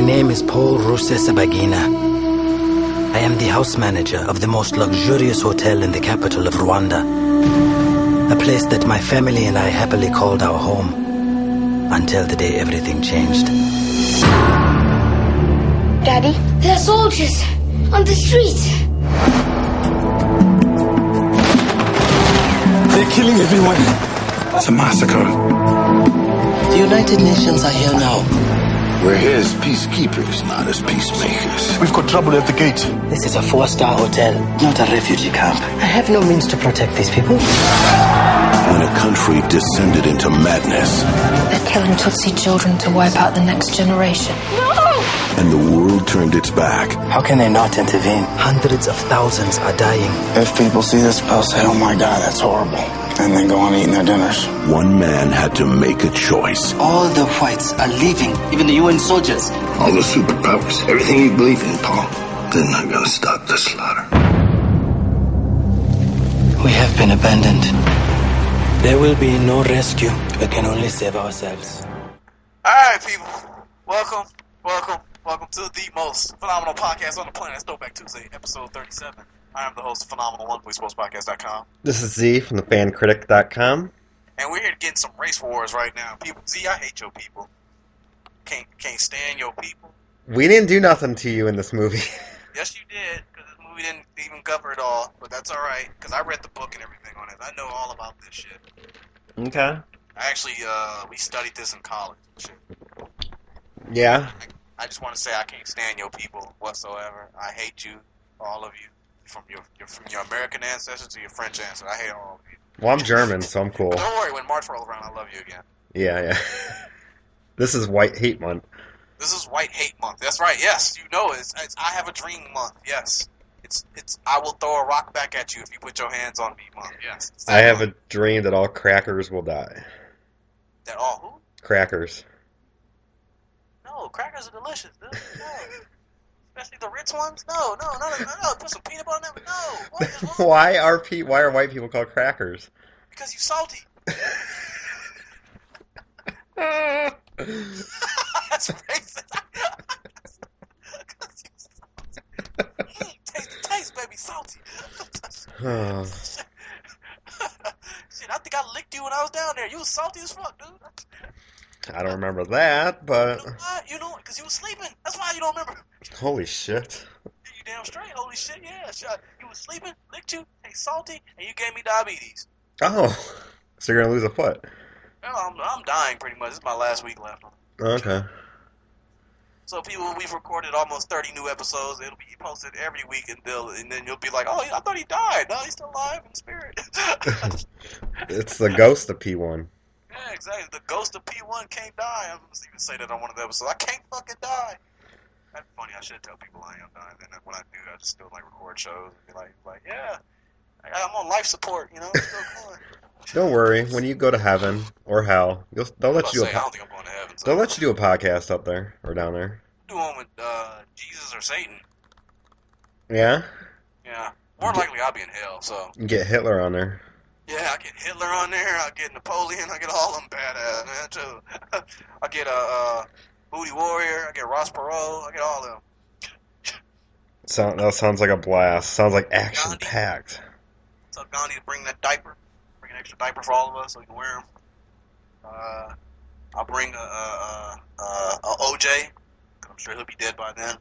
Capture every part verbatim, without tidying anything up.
name is Paul Rusesabagina. I am the house manager of the most luxurious hotel in the capital of Rwanda. A place that my family and I happily called our home until the day everything changed. Daddy, there are soldiers on the streets. They're killing everyone. It's a massacre. The United Nations are here now. We're here as peacekeepers, not as peacemakers. We've got trouble at the gate. This is a four-star hotel, not a refugee camp. I have no means to protect these people. When a country descended into madness. They're killing Tutsi children to wipe out the next generation. No! And the world turned its back. How can they not intervene? Hundreds of thousands are dying. If people see this, they'll say, oh my God, that's horrible. And then go on eating their dinners. One man had to make a choice. All the whites are leaving, even the U N soldiers. All the superpowers, everything you believe in, Paul. They're not gonna stop the slaughter. We have been abandoned. There will be no rescue. We can only save ourselves. Alright, people. Welcome, welcome, welcome to the most phenomenal podcast on the planet. It's Throwback Tuesday, episode thirty-seven. I am the host of Phenomenal One, Police Sports Podcast dot com. This is Z from the fan critic dot com. And we're here to get in some race wars right now. People, Z, I hate your people. Can't can't stand your people. We didn't do nothing to you in this movie. Yes, you did, because this movie didn't even cover it all. But that's alright, because I read the book and everything on it. I know all about this shit. Okay. I actually, uh, we studied this in college and shit. Yeah. I, I just want to say I can't stand your people whatsoever. I hate you, all of you. From your, your from your American ancestors to your French ancestors. I hate all of you. Well, I'm German, so I'm cool. But don't worry, when March rolls around, I love you again. Yeah, yeah. This is White Hate Month. This is White Hate Month. That's right. Yes, you know it. It's, it's I Have a Dream Month. Yes. It's it's I will throw a rock back at you if you put your hands on me month. Yes. I have month. a dream that all crackers will die. That all who? Crackers. No, crackers are delicious, dude. No. Especially the Ritz ones? No, no, no, no, no. Put some peanut butter on them. No. What is wrong? Why are pe- Why are white people called crackers? Because you salty. That's racist. Because you salty. Mm, taste the taste, baby. Salty. Oh. Shit, I think I licked you when I was down there. You was salty as fuck, dude. I don't remember that, but... You know why? You know, because you was sleeping. That's why you don't remember. Holy shit. You damn straight. Holy shit, yeah. Shit. You was sleeping, licked you, taste salty, and you gave me diabetes. Oh. So you're going to lose a foot. Well, I'm, I'm dying pretty much. This is my last week left. Okay. So people, we've recorded almost thirty new episodes. It'll be posted every week until, and then you'll be like, oh, I thought he died. No, he's still alive in spirit. It's the ghost of P one. Yeah, exactly. The ghost of P one can't die. I'm going to even say that on one of the episodes. I can't fucking die. That's funny. I should tell people I am dying. Then when I do, I just still like record shows and be like, like, yeah, I'm on life support. You know, it's still going. Don't worry. When you go to heaven or hell, you'll, they'll let you. Say, do a, I don't think I'm going to heaven. So they'll let you do a podcast up there or down there. Do one with uh, Jesus or Satan. Yeah. Yeah. More than likely, I'll be in hell. So. You get Hitler on there. Yeah, I get Hitler on there. I get Napoleon. I get all them badass man too. I get a. Uh, Booty Warrior, I get Ross Perot, I get all of them. So, that sounds like a blast. Sounds like action-packed. Tell Gandhi to bring that diaper. Bring an extra diaper for all of us so we can wear them. Uh, I'll bring a, a, a, a O J. I'm sure he'll be dead by then.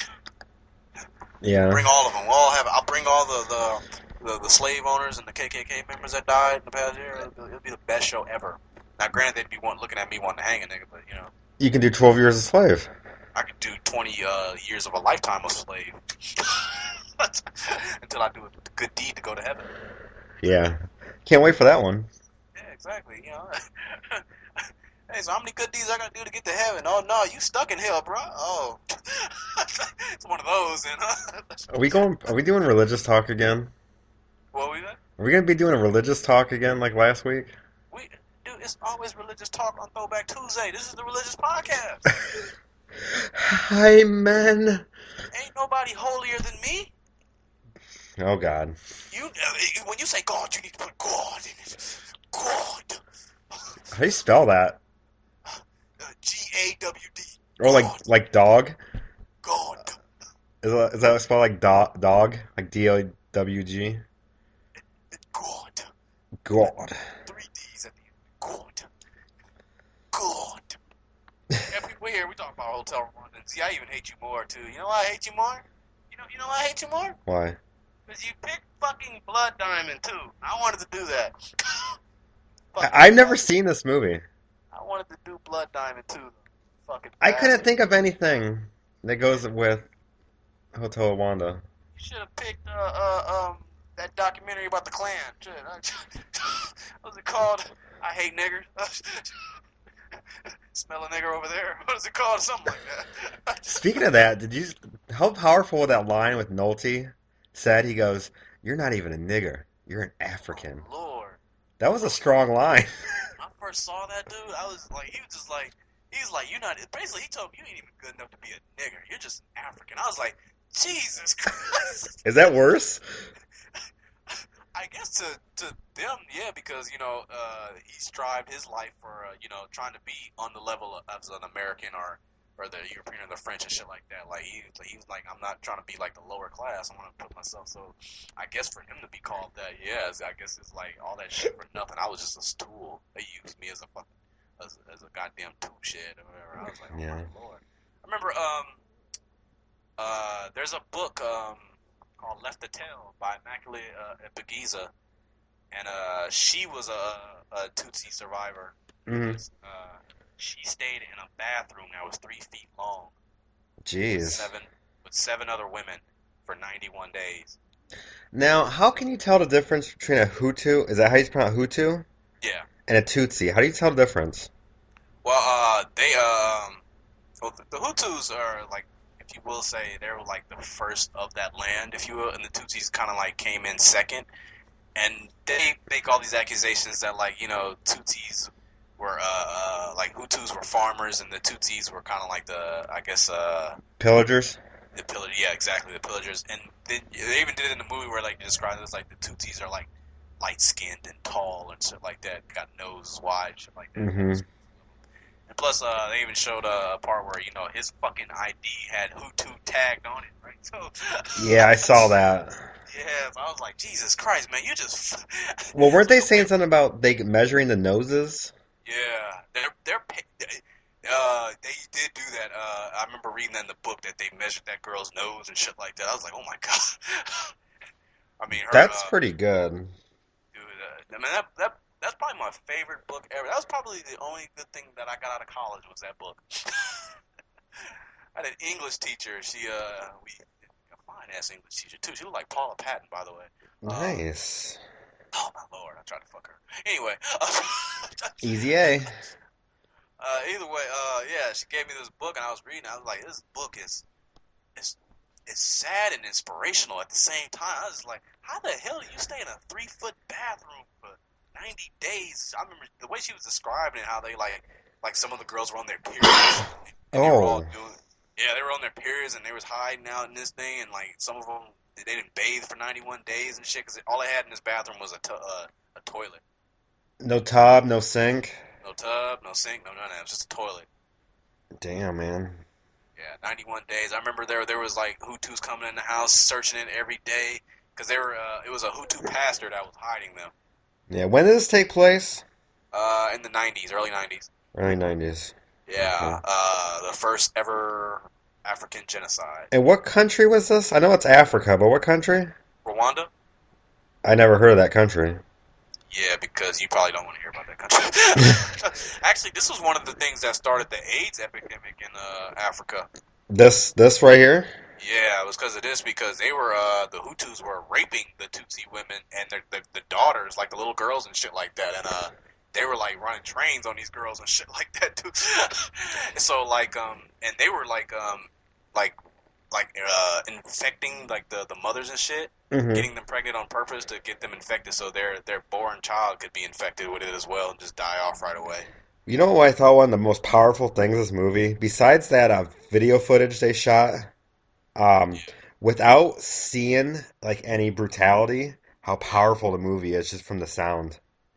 Yeah. Bring all of them. We'll all have. I'll bring all the, the, the, the slave owners and the K K K members that died in the past year. It'll, it'll be the best show ever. Now, granted, they'd be one, looking at me wanting to hang a nigga, but, you know. You can do twelve years a slave. I could do twenty uh, years of a lifetime of slave. Until I do a good deed to go to heaven. Yeah. Can't wait for that one. Yeah, exactly. You know. Hey, so how many good deeds I gotta do to get to heaven? Oh, no, you stuck in hell, bro. Oh. It's one of those, then, huh? Are we going, are we doing religious talk again? What were we doing? Are we going to be doing a religious talk again like last week? We, dude, it's always religious talk on Throwback Tuesday. This is the religious podcast. Hi, men. Ain't nobody holier than me. Oh, God. You, uh, when you say God, you need to put God in it. God. How do you spell that? Uh, G A W D. Or like like dog? God. Is that, is that spelled like do, dog? Like D O W G? God. God. Three D's at the end. God. God. Yeah, people here, we talk about Hotel Rwanda. See, I even hate you more, too. You know why I hate you more? You know, you know why I hate you more? Why? Because you picked fucking Blood Diamond, too. I wanted to do that. I, I've never seen this movie. I wanted to do Blood Diamond, too. Fucking I bastard. couldn't think of anything that goes with Hotel Rwanda. You should have picked, uh, uh, um, that documentary about the Klan. Shit. What was it called? I Hate Niggers. Smell a nigger over there. What is it called? Something like that. Speaking of that, did you? How powerful was that line with Nolte said? He goes, "You're not even a nigger. You're an African." Oh, Lord. That was a strong line. When I first saw that dude, I was like, he was just like, he was like, you're not. Basically, he told me you ain't even good enough to be a nigger. You're just an African. I was like, Jesus Christ. Is that worse? I guess to, to them, yeah, because, you know, uh, he strived his life for, uh, you know, trying to be on the level of, as an American or, or the European or the French and shit like that. Like, he, he was like, I'm not trying to be like the lower class. I want to put myself, so I guess for him to be called that, yeah, I guess it's like all that shit for nothing. I was just a tool. They used me as a fucking, as, as a goddamn tool shed or whatever. I was like, oh yeah. my Lord. I remember, um, uh, there's a book, um, called Left to Tell by Immaculate uh, Begiza, and uh, she was a, a Tutsi survivor. Mm-hmm. Uh, she stayed in a bathroom that was three feet long. Jeez. With seven, with seven other women for ninety-one days. Now, how can you tell the difference between a Hutu, is that how you pronounce Hutu? Yeah. And a Tutsi? How do you tell the difference? Well, uh, they, um, well, the, the Hutus are like, if you will say, they were like the first of that land, if you will, and the Tutsis kind of like came in second, and they make all these accusations that, like, you know, Tutsis were, uh, uh like Hutus were farmers, and the Tutsis were kind of like the, I guess, uh... Pillagers? The pillagers, yeah, exactly, the pillagers, and they, they even did it in the movie where, like, they described it as, like, the Tutsis are, like, light-skinned and tall and shit like that, got noses wide, shit like that. Mm-hmm. And plus, uh, they even showed a part where, you know, his fucking I D had Hutu tagged on it, right? So, yeah, I saw that. Yeah, so I was like, Jesus Christ, man, you just... Well, weren't they saying something about they measuring the noses? Yeah, they're, they're, uh, they did do that. Uh, I remember reading that in the book that they measured that girl's nose and shit like that. I was like, oh my God. I mean, her, That's uh, pretty good. Dude, uh, I mean, that, that, that's probably my favorite book ever. That was probably the only good thing that I got out of college was that book. I had an English teacher. She, uh, we, a fine-ass English teacher, too. She looked like Paula Patton, by the way. Nice. Um, oh, my Lord. I tried to fuck her. Anyway. Easy A. Uh, either way, uh, yeah, she gave me this book, and I was reading. I was like, this book is, is, is sad and inspirational at the same time. I was like, how the hell do you stay in a three-foot bathroom for ninety days? I remember the way she was describing it, how they, like, like some of the girls were on their periods. And oh. They were all doing, yeah, they were on their periods, and they was hiding out in this thing, and, like, some of them, they didn't bathe for ninety-one days and shit, because all they had in this bathroom was a, to- uh, a toilet. No tub, no sink? No tub, no sink, no none of that. It was just a toilet. Damn, man. Yeah, ninety-one days. I remember there there was, like, Hutus coming in the house, searching it every day, because they were, uh, it was a Hutu pastor that was hiding them. Yeah, when did this take place? Uh, in the nineties, early nineties. Early nineties. Yeah, Okay. uh, the first ever African genocide. And what country was this? I know it's Africa, but what country? Rwanda? I never heard of that country. Yeah, because you probably don't want to hear about that country. Actually, this was one of the things that started the AIDS epidemic in uh, Africa. This this right here? Yeah, it was because of this, because they were, uh, the Hutus were raping the Tutsi women and their, the, the daughters, like the little girls and shit like that, and, uh, they were, like, running trains on these girls and shit like that, too. So, like, um, and they were, like, um, like, like, uh, infecting, like, the, the mothers and shit, Mm-hmm. getting them pregnant on purpose to get them infected so their, their born child could be infected with it as well and just die off right away. You know what I thought one of the most powerful things of this movie? Besides that uh, video footage they shot, um, Yeah. without seeing, like, any brutality, how powerful the movie is just from the sound.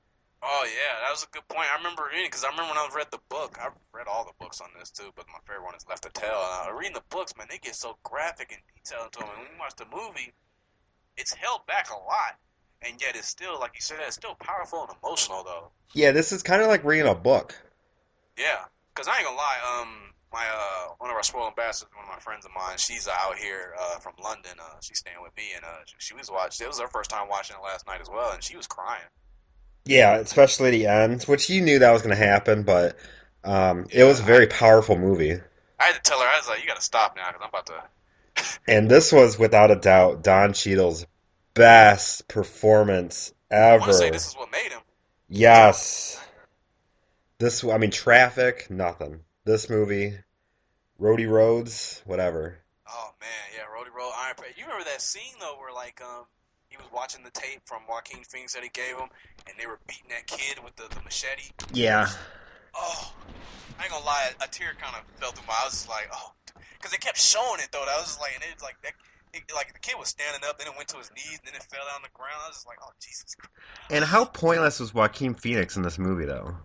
Oh yeah, that was a good point. I remember reading because I remember when I read the book. I read all the books on this too, but my favorite one is Left to Tell. Uh, reading the books, man, they get so graphic and detailed into them. And when you watch the movie, it's held back a lot, and yet it's still, like you said, it's still powerful and emotional though. Yeah, this is kind of like reading a book. Yeah, because I ain't gonna lie. Um, my uh, one of our spoiled ambassadors, one of my friends of mine, she's out here uh, from London. Uh, she's staying with me, and uh, she was watching. It was her first time watching it last night as well, and she was crying. Yeah, especially the end, which you knew that was going to happen, but um, it was a very powerful movie. I had to tell her, I was like, you got to stop now, because I'm about to... And this was, without a doubt, Don Cheadle's best performance ever. I want to say this is what made him. Yes. This, I mean, Traffic, nothing. This movie, Roadie Roads, whatever. Oh, man, yeah, Roadie Road, Iron Prey. You remember that scene, though, where, like, um, he was watching the tape from Joaquin Phoenix that he gave him, and they were beating that kid with the, the machete? Yeah. Oh, I ain't gonna lie, a tear kind of fell through my eyes. I was just like, oh, because they kept showing it, though. I was just like, and it was like, that, it, like, the kid was standing up, then it went to his knees, and then it fell down on the ground. I was just like, oh, Jesus Christ. And how pointless was Joaquin Phoenix in this movie, though?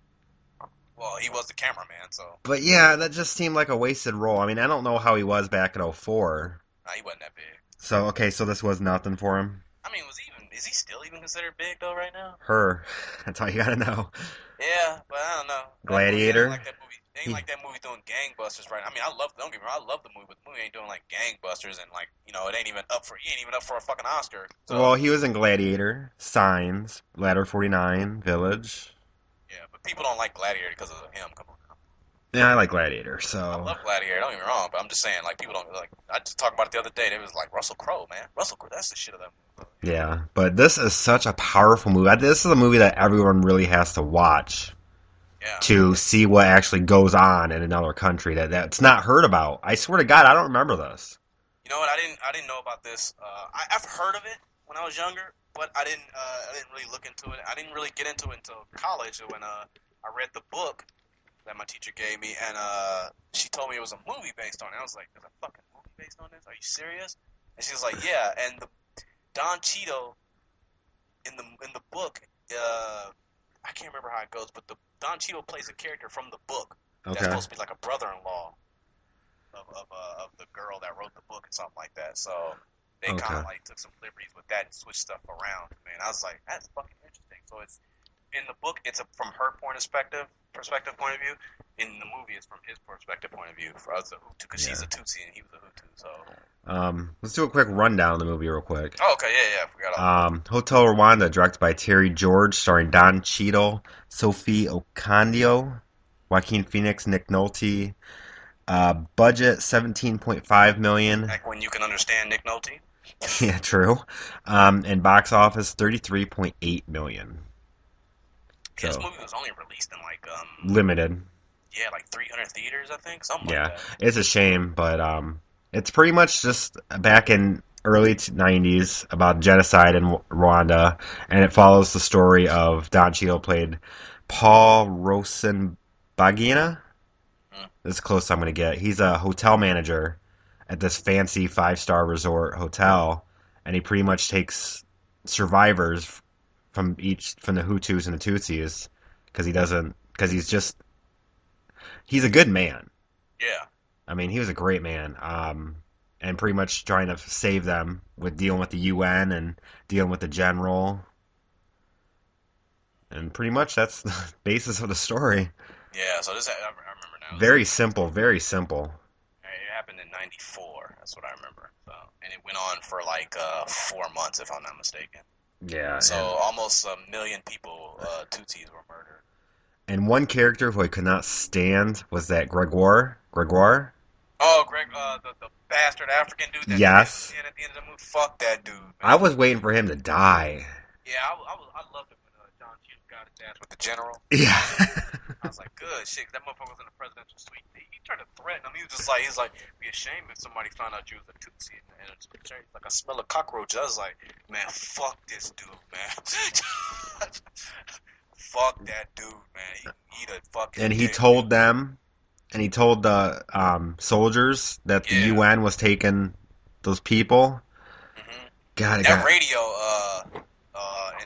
Well, he was the cameraman, so. But yeah, that just seemed like a wasted role. I mean, I don't know how he was back in oh four. Nah, he wasn't that big. So, okay, so this was nothing for him? I mean, was he even, is he still even considered big, though, right now? Her. That's all you gotta know. Yeah, but I don't know. Gladiator? That movie, ain't like that movie, ain't he, like that movie doing gangbusters right now. I mean, I love, don't get me wrong, I love the movie, but the movie ain't doing like gangbusters, and like, you know, it ain't even up for, he ain't even up for a fucking Oscar. So. Well, he was in Gladiator, Signs, Ladder forty-nine, Village. Yeah, but people don't like Gladiator because of him, come on. Yeah, I like Gladiator, so... I love Gladiator, don't get me wrong, but I'm just saying, like, people don't, like, I just talked about it the other day, it was like, Russell Crowe, man. Russell Crowe, that's the shit of that movie. Yeah, but this is such a powerful movie. This is a movie that everyone really has to watch yeah. to see what actually goes on in another country that that's not heard about. I swear to God, I don't remember this. You know what, I didn't I didn't know about this. Uh, I, I've heard of it when I was younger, but I didn't, uh, I didn't really look into it. I didn't really get into it until college when uh, I read the book that my teacher gave me, and uh, she told me it was a movie based on it. I was like, there's a fucking movie based on this? Are you serious? And she was like, yeah, and the Don Cheadle in the in the book, uh, I can't remember how it goes, but the Don Cheadle plays a character from the book okay. that's supposed to be like a brother-in-law of of, uh, of the girl that wrote the book and something like that. So they okay. kind of like took some liberties with that and switched stuff around. Man, I was like, that's fucking interesting. So it's in the book, it's a, from her point of perspective, perspective point of view. In the movie, it's from his perspective point of view for us, because yeah. she's a Tutsi and he was a Hutu. So, um, let's do a quick rundown of the movie real quick. Oh, okay, yeah, yeah, I forgot. All um, Hotel Rwanda, directed by Terry George, starring Don Cheadle, Sophie Okondio, Joaquin Phoenix, Nick Nolte. Uh, budget seventeen point five million dollars. Like when you can understand Nick Nolte. Yeah, true. Um, and box office thirty-three point eight million dollars. So, this movie was only released in like um limited. Yeah, like three hundred theaters, I think, something yeah, like that. It's a shame, but um, it's pretty much just back in early nineties about genocide in Rwanda, and it follows the story of Don Cheadle played Paul Rosenbagina. Hmm. This is close I'm going to get. He's a hotel manager at this fancy five-star resort hotel, and he pretty much takes survivors from each from the Hutus and the Tutsis because he doesn't because he's just he's a good man. Yeah, I mean he was a great man, um, and pretty much trying to save them with dealing with the U N and dealing with the general, and pretty much that's the basis of the story. Yeah, so this I remember now. Very simple, very simple. It happened in ninety-four. That's what I remember. So, and it went on for like uh, four months, if I'm not mistaken. Yeah. So and, almost a million people, uh, Tutsis, were murdered. And one character who I could not stand was that Gregoire. Gregoire? Oh, Greg, uh, the, the bastard African dude. That yes. At the end of the movie, fuck that dude. Man. I was waiting for him to die. Yeah, I, I, was, I loved it when uh, John Cheadle got his ass with the general. Yeah. I was like, good shit. That motherfucker was in the presidential suite. He, he tried to threaten him. He was just like, he's like, be ashamed if somebody found out you was a Tutsi. And it's like, I smell a cockroach. I was like, man, fuck this dude, man. Fuck that dude, man. He can eat a fucking. And he dick. told them, and he told the um, soldiers that the yeah. U N was taking those people. Mm-hmm. God, that God. radio, uh, uh, in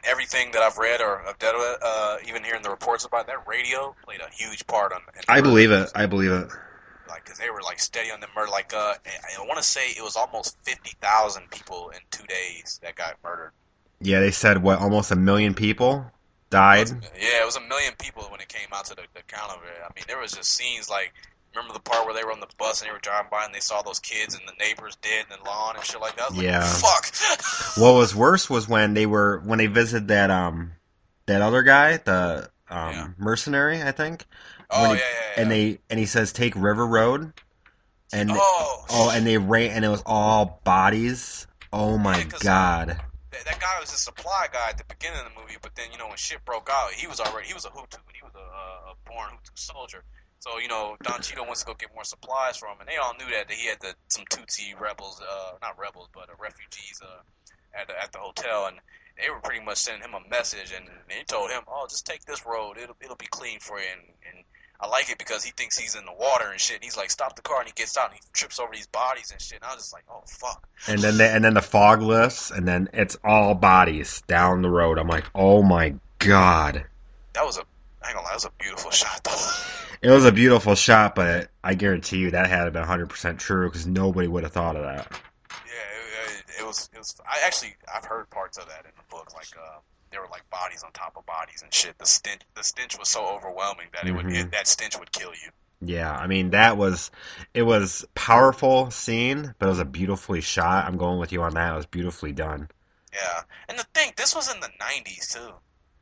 everything that I've read or of Deadwood, uh, even hearing the reports about it, that radio played a huge part on. In I believe it. I believe it. Like, because they were like steady on the murder. Like, uh, I, I want to say it was almost fifty thousand people in two days that got murdered. Yeah, they said what almost a million people died. It was, yeah, it was a million people when it came out to the, the count of it. I mean, there was just scenes like. Remember the part where they were on the bus and they were driving by and they saw those kids and the neighbors dead in the lawn and shit like that? I was yeah. like, fuck. What was worse was when they were when they visited that um that other guy, the um yeah. mercenary, I think. Oh he, yeah, yeah, yeah. And they and he says take River Road, and oh, oh and they ran and it was all bodies. Oh my yeah, god. That, that guy was a supply guy at the beginning of the movie, but then you know when shit broke out, he was already he was a Hutu, he was a, a born Hutu soldier. So, you know, Don Cheadle wants to go get more supplies from him, and they all knew that, that he had the, some Tutsi rebels, uh, not rebels, but uh, refugees uh, at, the, at the hotel, and they were pretty much sending him a message, and they told him, oh, just take this road, it'll it'll be clean for you, and, and I like it because he thinks he's in the water and shit, and he's like, stop the car, and he gets out, and he trips over these bodies and shit, and I was just like, oh, fuck. And then they, and then the fog lifts, and then it's all bodies down the road. I'm like, oh my god. That was a, I ain't gonna lie, that was a beautiful shot, though. It was a beautiful shot, but I guarantee you that had been one hundred percent true because nobody would have thought of that. Yeah, it, it, it was. It was. I actually, I've heard parts of that in the book. Like, uh, there were like bodies on top of bodies and shit. The stench, the stench was so overwhelming that it mm-hmm. would, it, that stench would kill you. Yeah, I mean that was, it was powerful scene, but it was a beautifully shot. I'm going with you on that. It was beautifully done. Yeah, and the thing, this was in the nineties too.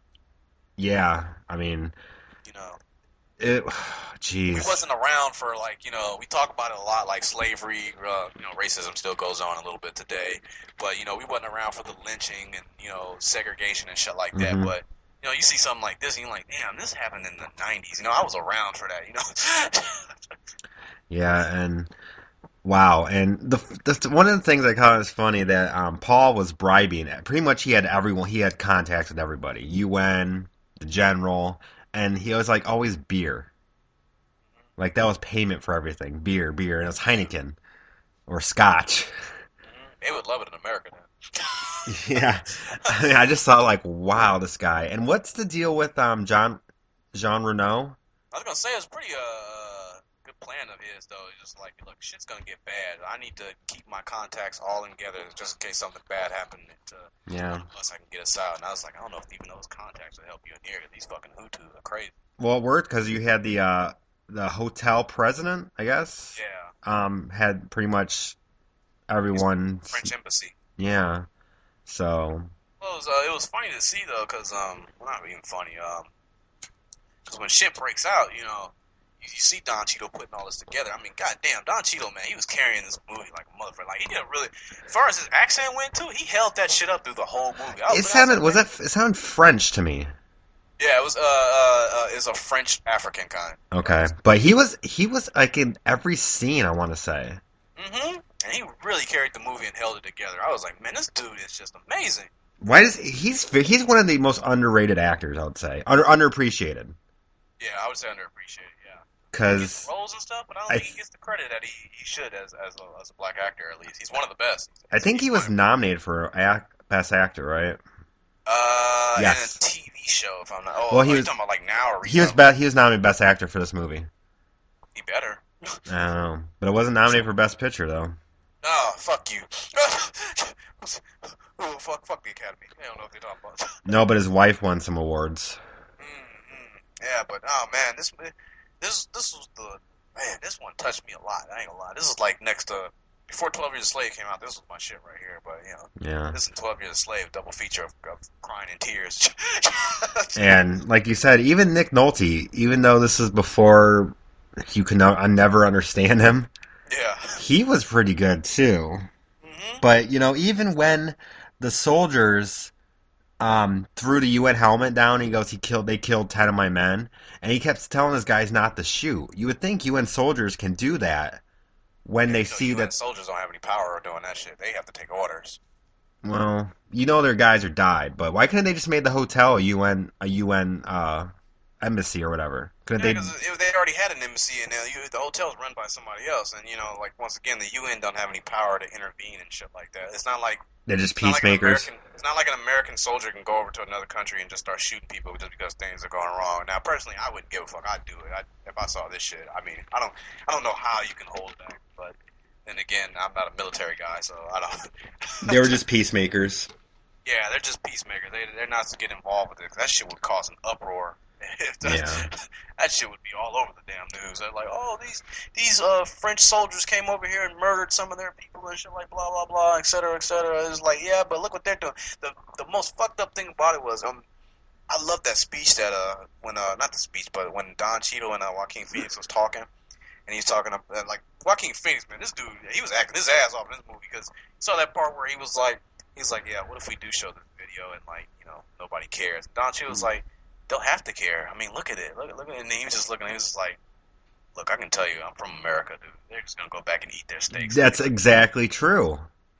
Yeah, I mean, you know. It, jeez. We wasn't around for, like, you know, we talk about it a lot, like slavery, uh, you know, racism still goes on a little bit today, but, you know, we wasn't around for the lynching and, you know, segregation and shit like that, mm-hmm. but, you know, you see something like this and you're like, damn, this happened in the nineties, you know, I was around for that, you know. Yeah, and, wow, and the, the one of the things I thought was funny that um, Paul was bribing, pretty much he had everyone, he had contacts with everybody, U N, the general, and he was like, always beer. Like, that was payment for everything. Beer, beer. And it was Heineken. Or Scotch. They would love it in America now. Yeah. I mean, I just thought, like, wow, this guy. And what's the deal with um John Jean Reno? I was going to say, it was pretty uh good plan of his, though. It's just like, look, shit's going to get bad. I need to keep my contacts all in together just in case something bad happened to yeah. one of us, I can get us out. And I was like, I don't know if even those contacts will help you in here. These fucking Hutus are crazy. Well, it worked because you had the uh, the hotel president, I guess. Yeah. Um, had pretty much everyone. French embassy. Yeah. So. Well, it was, uh, it was funny to see though, because um, well, not even funny. Um, because when shit breaks out, you know, you, you see Don Cheadle putting all this together. I mean, goddamn, Don Cheadle, man, he was carrying this movie like a motherfucker. Like, he didn't really, as far as his accent went too, he held that shit up through the whole movie. I was, it sounded, was, like, was that? It sounded French to me. Yeah, it was. Uh, uh, uh it's a French African kind. Okay, but he was he was like in every scene. I want to say. Mm-hmm. And he really carried the movie and held it together. I was like, man, this dude is just amazing. Why does he's he's one of the most underrated actors? I would say under underappreciated. Yeah, I would say underappreciated. Yeah. Because roles and stuff, but I don't I, think he gets the credit that he, he should as as a, as a black actor. At least he's one of the best. I think he was nominated for act, best actor, right? Uh, yes. In a T V show, if I'm not. Oh, well, he was talking about like now or he was best. He was nominated best actor for this movie. He better. I don't know, but it wasn't nominated for best picture though. Oh, fuck you. Oh, fuck, fuck the Academy. They don't know what they're talking about. No, but his wife won some awards. Mm-hmm. Yeah, but oh man, this this this was the man. This one touched me a lot. I ain't gonna lie. This is like next to. Before twelve Years a Slave came out, this was my shit right here. But, you know, yeah. This is twelve Years a Slave, double feature of, of crying in tears. And, like you said, even Nick Nolte, even though this is before you can I never understand him, yeah, he was pretty good, too. Mm-hmm. But, you know, even when the soldiers um, threw the U N helmet down, he goes, he killed, they killed ten of my men, and he kept telling his guys not to shoot. You would think U N soldiers can do that. When yeah, they see U N that soldiers don't have any power doing that shit, they have to take orders. Well, you know their guys are died, but why couldn't they just made the hotel a U N a U N uh, embassy or whatever? Couldn't yeah, they? Because they already had an embassy, and uh, the hotel's run by somebody else. And you know, like once again, the U N don't have any power to intervene and shit like that. It's not like They're just It's not like an peacemakers. American- It's not like an American soldier can go over to another country and just start shooting people just because things are going wrong. Now, personally, I wouldn't give a fuck. I'd do it I, if I saw this shit. I mean, I don't, I don't know how you can hold back, but then again, I'm not a military guy, so I don't. They were just peacemakers. Yeah, they're just peacemakers. They, they're not to get involved with it. That shit would cause an uproar. Yeah. That shit would be all over the damn news. They're like, oh, these these uh, French soldiers came over here and murdered some of their people and shit, like blah blah blah, et cetera, et cetera. It's like, yeah, but look what they're doing. The the most fucked up thing about it was, um, I love that speech that uh when uh not the speech, but when Don Cheadle and uh, Joaquin Phoenix was talking, and he's talking about like Joaquin Phoenix, man, this dude, he was acting his ass off in this movie because you saw that part where he was like, he's like, yeah, what if we do show this video and like, you know, nobody cares? Don Cheadle was like, they'll have to care. I mean, look at it. Look, look at it. And he was just looking. He was just like, look, I can tell you, I'm from America, dude. They're just gonna go back and eat their steaks. That's exactly true.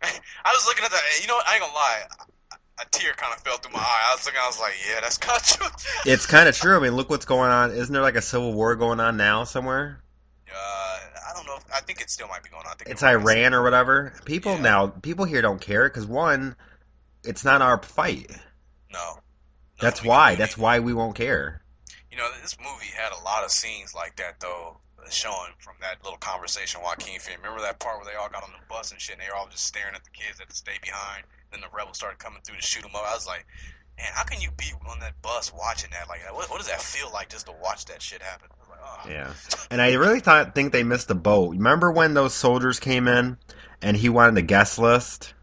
I was looking at that. You know what? I ain't gonna lie. A tear kind of fell through my eye. I was looking. I was like, yeah, that's kind of true. It's kind of true. I mean, look what's going on. Isn't there like a civil war going on now somewhere? Uh, I don't know. If, I think it still might be going on. I think It's Iran or whatever. People Yeah. now, people here don't care because one, it's not our fight. No. No, That's we- why. we- That's why we won't care. You know, this movie had a lot of scenes like that, though, showing from that little conversation Joaquin Phoenix. Remember that part where they all got on the bus and shit, and they were all just staring at the kids that had to stay behind? Then the rebels started coming through to shoot them up. I was like, man, how can you be on that bus watching that? Like, what, what does that feel like just to watch that shit happen? I was like, oh. Yeah. And I really thought think they missed the boat. Remember when those soldiers came in and he wanted the guest list?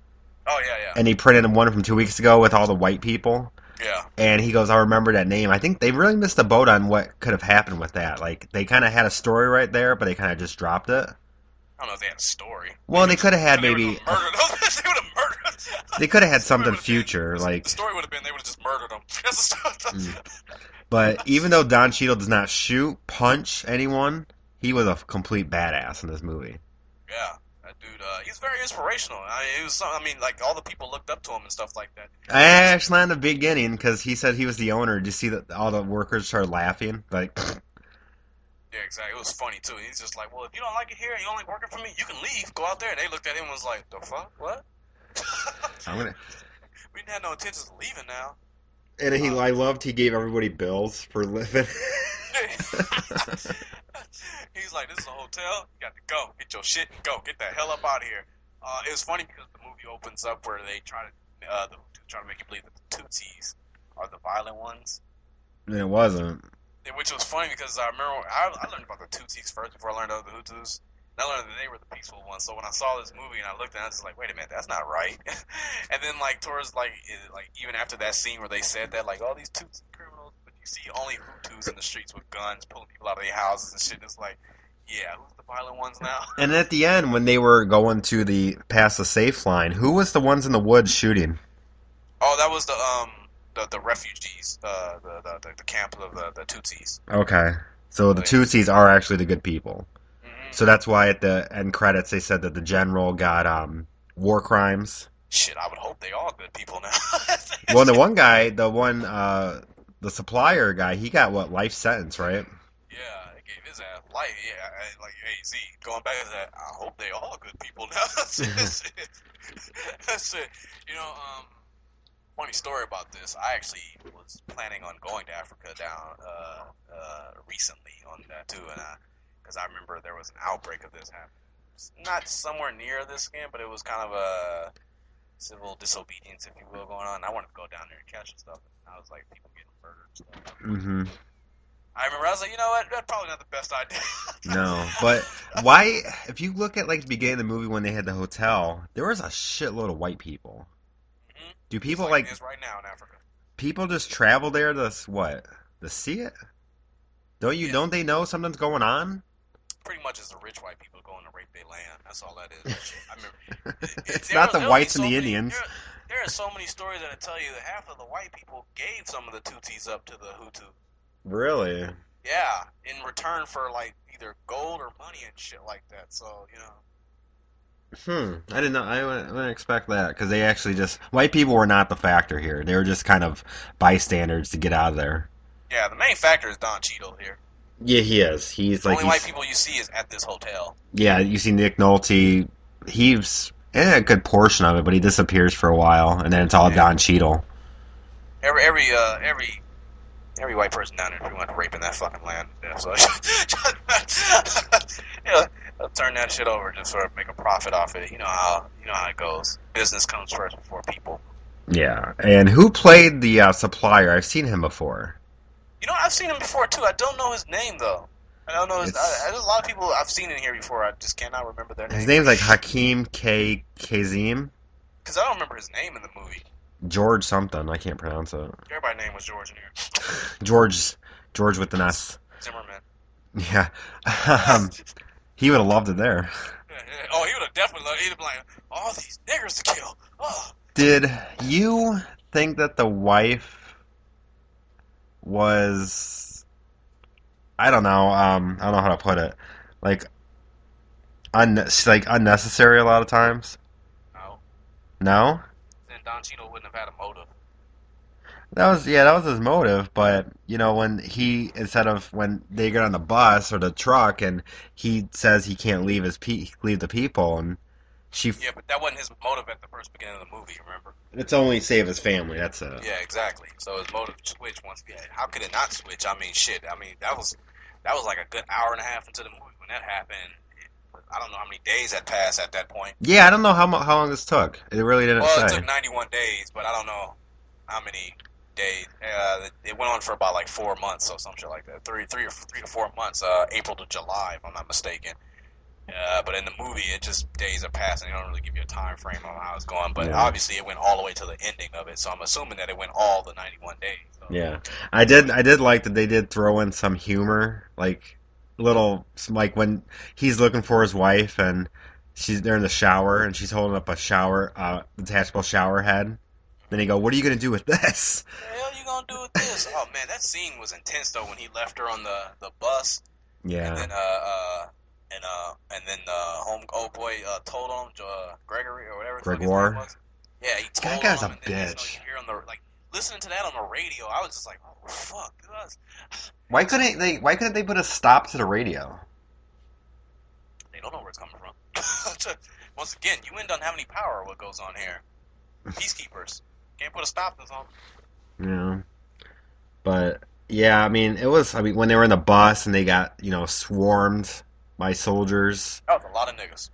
Oh, yeah, yeah. And he printed one from two weeks ago with all the white people? Yeah. And he goes, I remember that name. I think they really missed the boat on what could have happened with that. Like, they kind of had a story right there, but they kind of just dropped it. I don't know if they had a story. Well, they could have had They maybe... would've murdered them. They would have murdered them. They could have had The story something would've future, been, like... The story would have been they would have just murdered them. That's the story. But even though Don Cheadle does not shoot, punch anyone, he was a complete badass in this movie. Yeah. That dude, uh, he's very inspirational. I mean, he was, some- I mean, like, all the people looked up to him and stuff like that. I actually, in the beginning, because he said he was the owner, did you see that all the workers started laughing? Like, Yeah, exactly. It was funny, too. He's just like, well, if you don't like it here and you don't like working for me, you can leave. Go out there. And they looked at him and was like, the fuck? What? I'm gonna... We didn't have no intentions of leaving now. And he, I loved he gave everybody bills for living. He's like, this is a hotel. You got to go. Get your shit and go. Get the hell up out of here. Uh, it was funny because the movie opens up where they try to, uh, the, try to make you believe that the Tutsis are the violent ones. And it wasn't. Which was funny because I remember I, I learned about the Tutsis first before I learned about the Hutus. And I learned that they were the peaceful ones. So when I saw this movie and I looked at it, I was just like, wait a minute, that's not right. And then like towards like it, like even after that scene where they said that, like all these Tutsi criminals, but you see only Hutus in the streets with guns pulling people out of their houses and shit. It's like, yeah, who's the violent ones now? And at the end, when they were going to the past the safe line, who was the ones in the woods shooting? Oh, that was the um the the refugees, uh the the, the camp of the, the Tutsis. Okay. So the Tutsis are actually the good people. So that's why at the end credits they said that the general got um, war crimes. Shit, I would hope they all good people now. Well, the one guy, the one, uh, the supplier guy, he got what, life sentence, right? Yeah, they gave his ass life. Yeah, I- like hey, see, going back to that, I hope they all good people now. That's it. That's it. That's it. You know, um, funny story about this. I actually was planning on going to Africa down uh, uh, recently on that too, and I. Because I remember there was an outbreak of this happening. It's not somewhere near this again, but it was kind of a civil disobedience, if you will, going on. I wanted to go down there and catch and stuff. And I was like, people getting murdered and stuff. Mm-hmm. I remember I was like, you know what? That's probably not the best idea. No, but why, if you look at like the beginning of the movie when they had the hotel, there was a shitload of white people. Mm-hmm. Do people It's like, like it is right now in Africa. people just travel there to, what, to see it? Don't you, Yeah. don't they know something's going on? Pretty much it's the rich white people going to rape their land. That's all that is. I remember. it- It's there not was- the there whites was and the so many- Indians. There, there are so many stories that tell you that half of the white people gave some of the Tutsis up to the Hutu. Really? Yeah, in return for like either gold or money and shit like that. So you know, Hmm. I didn't know. I wouldn't, I wouldn't expect that because they actually just white people were not the factor here. They were just kind of bystanders to get out of there. yeah, the main factor is Don Cheadle here. Yeah, he is. He's The like only white he's, people you see is at this hotel. yeah. You see Nick Nolte. He's Yeah, a good portion of it, but he disappears for a while, and then it's all Yeah. Don Cheadle. Every every uh every every white person down there pretty much raping that fucking land. Yeah, so yeah, they'll turn that shit over just sort of make a profit off it. You know how you know how it goes. Business comes first before people. Yeah, and who played the uh, supplier? I've seen him before. You know, I've seen him before too. I don't know his name though. I don't know his. I, there's a lot of people I've seen in here before. I just cannot remember their name. His name's like Hakeem K. Kazim. Because I don't remember his name in the movie. George something. I can't pronounce it. Everybody's name was George in here. George. George with an S. Zimmerman. Yeah. um, he would have loved it there. Yeah, yeah. Oh, he would have definitely loved it. He'd have been like, all these niggers to kill. Oh. Did you think that the wife was, I don't know, um, I don't know how to put it, like, un- like unnecessary a lot of times? No. No? Then Don Cheadle wouldn't have had a motive. That was, yeah, that was his motive, but, you know, when he, instead of, when they get on the bus or the truck and he says he can't leave his pe- leave the people, and she... Yeah, but that wasn't his motive at the first beginning of the movie, remember? It's only save his family, that's it. Yeah, exactly. So his motive switched once again. How could it not switch? I mean, shit. I mean, that was that was like a good hour and a half into the movie when that happened. It, I don't know how many days had passed at that point. Yeah, I don't know how mo- how long this took. It really didn't well, say. it took ninety-one days, but I don't know how many days. Uh, it went on for about like four months or some shit like that. Three, three or three to four months. Uh, April to July, if I'm not mistaken. Uh, but in the movie, it just days are passing. They don't really give you a time frame on how it's going. But Yeah. obviously, it went all the way to the ending of it. So I'm assuming that it went all the ninety-one days. So. Yeah, I did. I did like that they did throw in some humor, like little, like when he's looking for his wife and she's there in the shower and she's holding up a shower, uh, detachable shower head. Then he go, "What are you gonna do with this?" What the hell you gonna do with this? Oh man, that scene was intense though when he left her on the, the bus. Yeah. And then uh uh and uh and then uh home old boy uh told on him uh, Gregory or whatever. the fuck his Gregor. name was. Yeah, he told That guy's him, a and then, bitch. You know, you hear on the like listening to that on the radio. I was just like, oh fuck, this. Why couldn't they? Why couldn't they put a stop to the radio? They don't know where it's coming from. Once again, U N doesn't have any power. What goes on here? Peacekeepers can't put a stop to something. Yeah. But yeah, I mean, it was. I mean, when they were in the bus and they got you know swarmed by soldiers. That was a lot of niggas.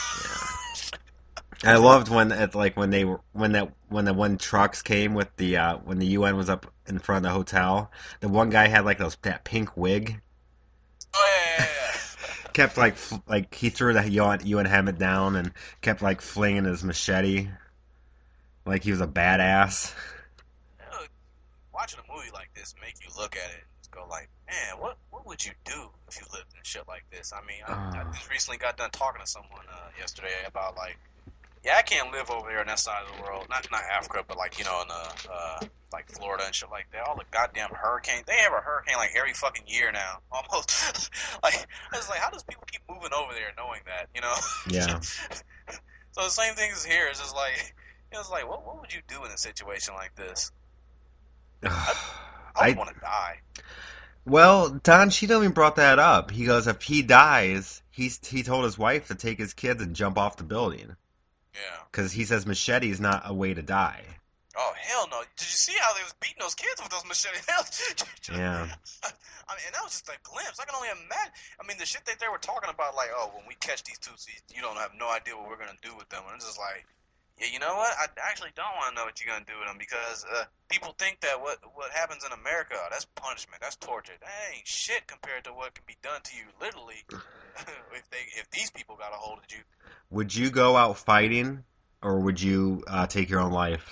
I loved when it like when they were when that when the one trucks came with the uh, when the U N was up in front of the hotel. The one guy had like those that pink wig. Oh yeah, yeah, yeah. Kept like fl- like he threw the U N, U N helmet down and kept like flinging his machete, like he was a badass. Dude, watching a movie like this make you look at it and just go like, man, what what would you do if you lived in shit like this? I mean, I, I Oh. just recently got done talking to someone uh, yesterday about like, yeah, I can't live over there on that side of the world. Not not Africa, but like you know in the uh, like Florida and shit like that. All the goddamn hurricanes. They have a hurricane like every fucking year now, almost. Like I was like, how does people keep moving over there knowing that? You know? Yeah. So the same thing is here. It's just like it was like, what what would you do in a situation like this? I I would want to die. well, Don Cheadle even brought that up. He goes, if he dies, he's he told his wife to take his kids and jump off the building Yeah. because he says machete is not a way to die. Oh hell no! Did you see how they was beating those kids with those machetes? Yeah. I mean, and that was just a glimpse. I can only imagine. I mean, the shit that they were talking about, like, oh, when we catch these Tutsis, you don't have no idea what we're gonna do with them. And it's just like, yeah, you know what? I actually don't want to know what you're gonna do with them because uh, people think that what what happens in America, that's punishment, that's torture. That ain't shit compared to what can be done to you, literally, if they if these people got a hold of you. Would you go out fighting, or would you uh, take your own life?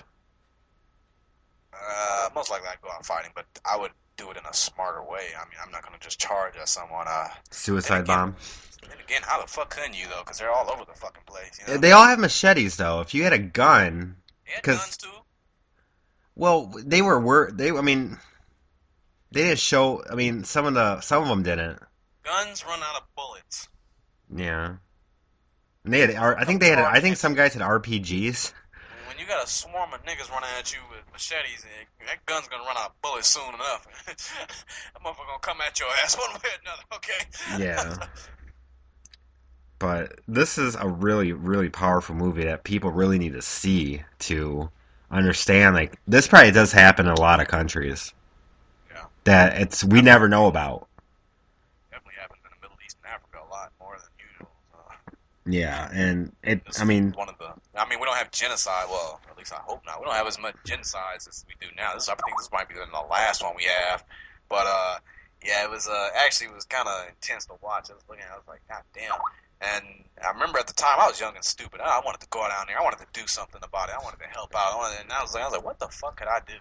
Uh, most likely I'd go out fighting, but I would do it in a smarter way. I mean, I'm not gonna just charge at someone. Uh, Suicide and again, bomb. And again, how the fuck couldn't you though? Because they're all over the fucking place. You know? They all have machetes though. If you had a gun, They had 'cause- guns too. well, they were were they. I mean, they didn't show. I mean, some of the some of them didn't. Guns run out of bullets. Yeah. And they had. I think they had. I think some guys had R P Gs. When you got a swarm of niggas running at you with machetes, that gun's gonna run out of bullets soon enough. That motherfucker gonna come at your ass one way or another. Okay. Yeah. But this is a really, really powerful movie that people really need to see to understand. Like, this probably does happen in a lot of countries. Yeah. That it's we never know about. Definitely happens in the Middle East and Africa a lot more than usual. So. Yeah, and it. This I mean, is one of the. I mean, we don't have genocide. Well, at least I hope not. We don't have as much genocides as we do now. This, I think, this might be the last one we have. But uh, yeah, it was uh, actually it was kind of intense to watch. I was looking, I was like, God damn. And I remember at the time I was young and stupid. I wanted to go down there. I wanted to do something about it. I wanted to help out. I wanted, and I was like, I was like, what the fuck could I do?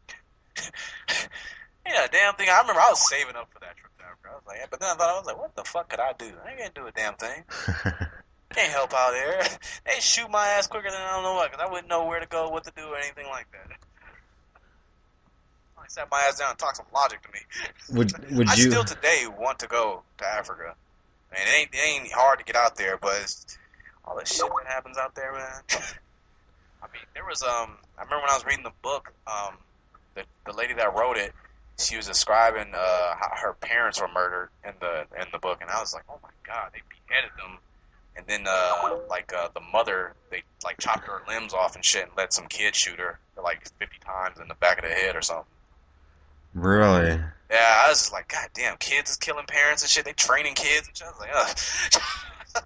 Yeah, damn thing. I remember I was saving up for that trip to Africa. I was like, yeah, but then I thought I was like, what the fuck could I do? I ain't gonna do a damn thing. Can't help out there. They shoot my ass quicker than I don't know what, because I wouldn't know where to go, what to do, or anything like that. I sat my ass down and talked some logic to me. Would would I you? still today want to go to Africa. And it ain't, it ain't hard to get out there, but it's all the shit that happens out there, man. I mean, there was, um, I remember when I was reading the book, um, the, the lady that wrote it, she was describing, uh, how her parents were murdered in the, in the book, and I was like, oh my god, they beheaded them, and then, uh, like, uh, the mother, they, like, chopped her limbs off and shit and let some kid shoot her, like, fifty times in the back of the head or something. Really? Yeah, I was just like, God damn, kids is killing parents and shit. They training kids and shit. I was like, ugh.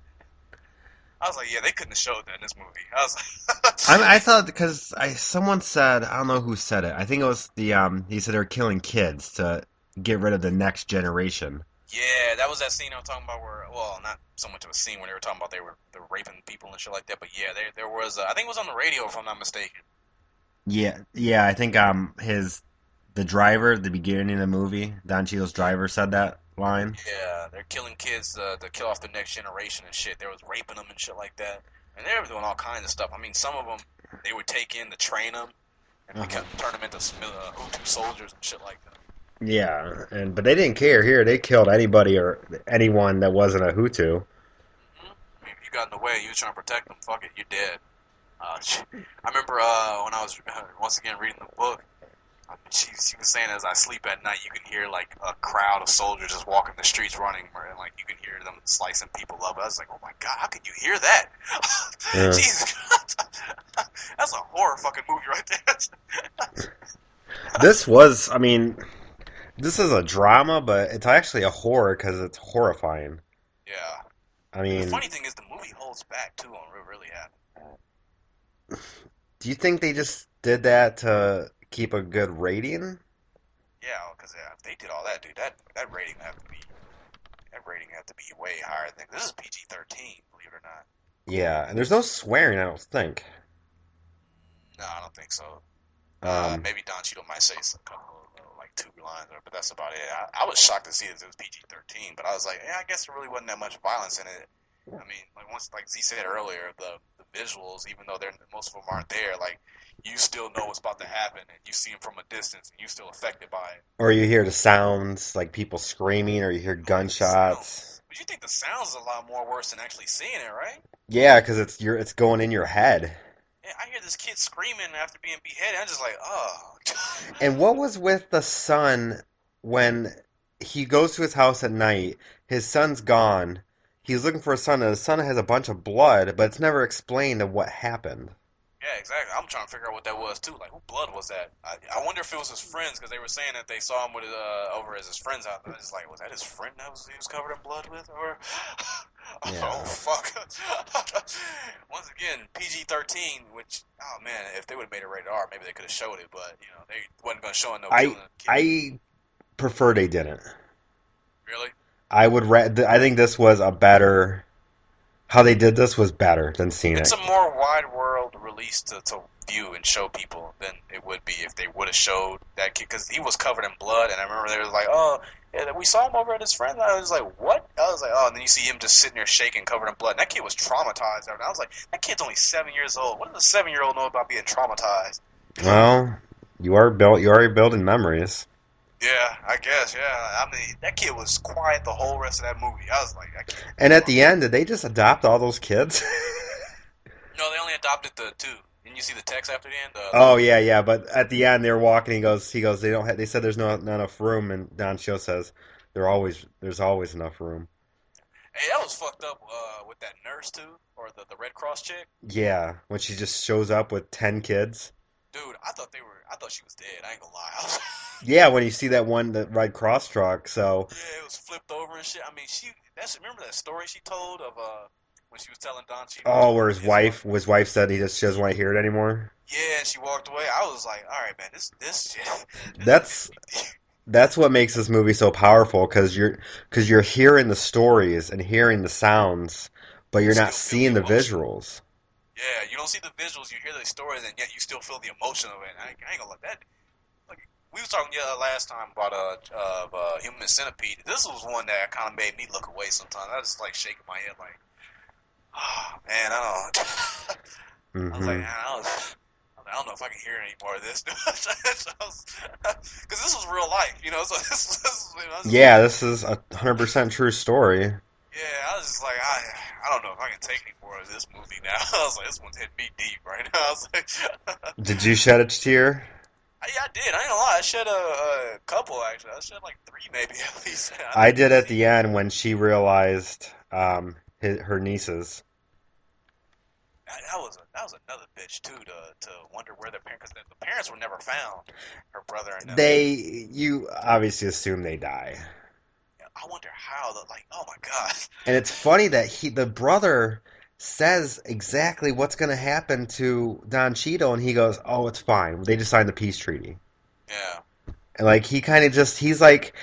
I was like, yeah, they couldn't have showed that in this movie. I was like, I, I thought because I someone said I don't know who said it. I think it was the um. He said they're killing kids to get rid of the next generation. yeah, that was that scene I was talking about where, well, not so much of a scene where they were talking about they were they were raping people and shit like that. But yeah, there there was, uh, I think it was on the radio if I'm not mistaken. Yeah, yeah. I think um his the driver at the beginning of the movie, Don Cheadle's driver, said that line. Yeah, they're killing kids uh, to kill off the next generation and shit. They was raping them and shit like that. And they were doing all kinds of stuff. I mean, some of them, they would take in to train them and Uh-huh. become, turn them into uh, Hutu soldiers and shit like that. Yeah, and but they didn't care here. They killed anybody or anyone that wasn't a Hutu. Mm-hmm. I mean, if you got in the way, you was trying to protect them, fuck it, you're dead. Uh, I remember uh, when I was, uh, once again, reading the book, She, she was saying as I sleep at night, you can hear like a crowd of soldiers just walking the streets running, and like you can hear them slicing people up. I was like, oh my god, how could you hear that? Yeah. Jesus, that's a horror fucking movie right there. This was, I mean, this is a drama, but it's actually a horror because it's horrifying. Yeah. I mean, The funny thing is, the movie holds back too on what really happened. do you think they just did that to keep a good rating? Yeah, because yeah, if they did all that, dude, that that rating have to be that rating have to be way higher. I think this is P G thirteen, believe it or not. Yeah, and there's no swearing, I don't think. No, I don't think so. Uh, Um, maybe Don Cheadle might say a couple of uh, like two lines, but that's about it. I, I was shocked to see that it was P G thirteen, but I was like, yeah, I guess there really wasn't that much violence in it. I mean, like once, like Z said earlier, the the visuals, even though they're most of them aren't there, like you still know what's about to happen, and you see them from a distance, and you still affected by it. or you hear the sounds, like people screaming, or you hear gunshots. But you think the sounds is a lot more worse than actually seeing it, right? Yeah, because it's your, it's going in your head. Yeah, I hear this kid screaming after being beheaded. I'm just like, oh. And what was with the son when he goes to his house at night? His son's gone. He's looking for his son, and his son has a bunch of blood, but it's never explained of what happened. Yeah, exactly. I'm trying to figure out what that was too. Like, who blood was that? I, I wonder if it was his friends, because they were saying that they saw him with uh, over as his friend's house. I was just like, was that his friend that was he was covered in blood with, or? Yeah. Oh fuck! Once again, P G thirteen. Which, oh man, if they would have made it rated R, maybe they could have showed it. But you know, they wasn't going to show it no I killing a kid. I prefer they didn't. Really? I would. Ra- I think this was a better. How they did this was better than seeing It's it. a more wide world release to, to view and show people than it would be if they would have showed that kid, because he was covered in blood, and I remember they was like, oh, yeah, we saw him over at his friend. I was like, what? I was like, oh, and then you see him just sitting there shaking, covered in blood. And that kid was traumatized. I was like, that kid's only seven years old. What does a seven-year-old know about being traumatized? Well, you are built. You are building memories. Yeah, I guess, yeah. I mean, that kid was quiet the whole rest of that movie. I was like, that kid. And at the end, did they just adopt all those kids? No, they only adopted the two. Didn't you see the text after the end? Uh, Oh yeah, yeah. But at the end, they're walking. He goes. He goes. They don't. Have, they said there's no not enough room, and Don Cho says there always there's always enough room. Hey, that was fucked up uh, with that nurse too, or the the Red Cross chick. Yeah, when she just shows up with ten kids. Dude, I thought they were. I thought she was dead. I ain't gonna lie. I was, Yeah, when you see that one, the Red Cross truck. So yeah, it was flipped over and shit. I mean, she. That's remember that story she told of uh when she was telling Don Cheadle. oh, where his wife, his wife said he just she doesn't want to hear it anymore. Yeah, and she walked away. I was like, all right, man, this this shit. This That's that's what makes this movie so powerful because you're because you're hearing the stories and hearing the sounds, but you're not Still feel seeing the the emotion. visuals. Yeah, you don't see the visuals, you hear the stories, and yet you still feel the emotion of it. I, ain't- I ain't gonna let that. Like, we was talking yeah, last time about uh, uh, uh, Human Centipede. This was one that kind of made me look away sometimes. I was just like shaking my head, like, oh man, I don't. I was like, hmm I don't, I don't know if I can hear any more of this, because this was real life, you know. So this, this you know, this Yeah, this is a hundred percent true story. yeah, I was just like, I, I don't know if I can take any more of this movie now. I was like, this one's hitting me deep right now. I was like, Did you shed a tear? yeah, I did. I ain't gonna lie. I shed a, a couple actually. I shed like three maybe at least. I did at the end when she realized um, his, her nieces. That, that was a, that was another bitch too to to wonder where their parents. Because the parents were never found. Her brother and them. They, you obviously assume they die. I wonder how. The, like, oh my god. And it's funny that he, the brother, says exactly what's going to happen to Don Cheadle, and he goes, "Oh, it's fine. They just signed the peace treaty." Yeah. And like he kind of just, he's like,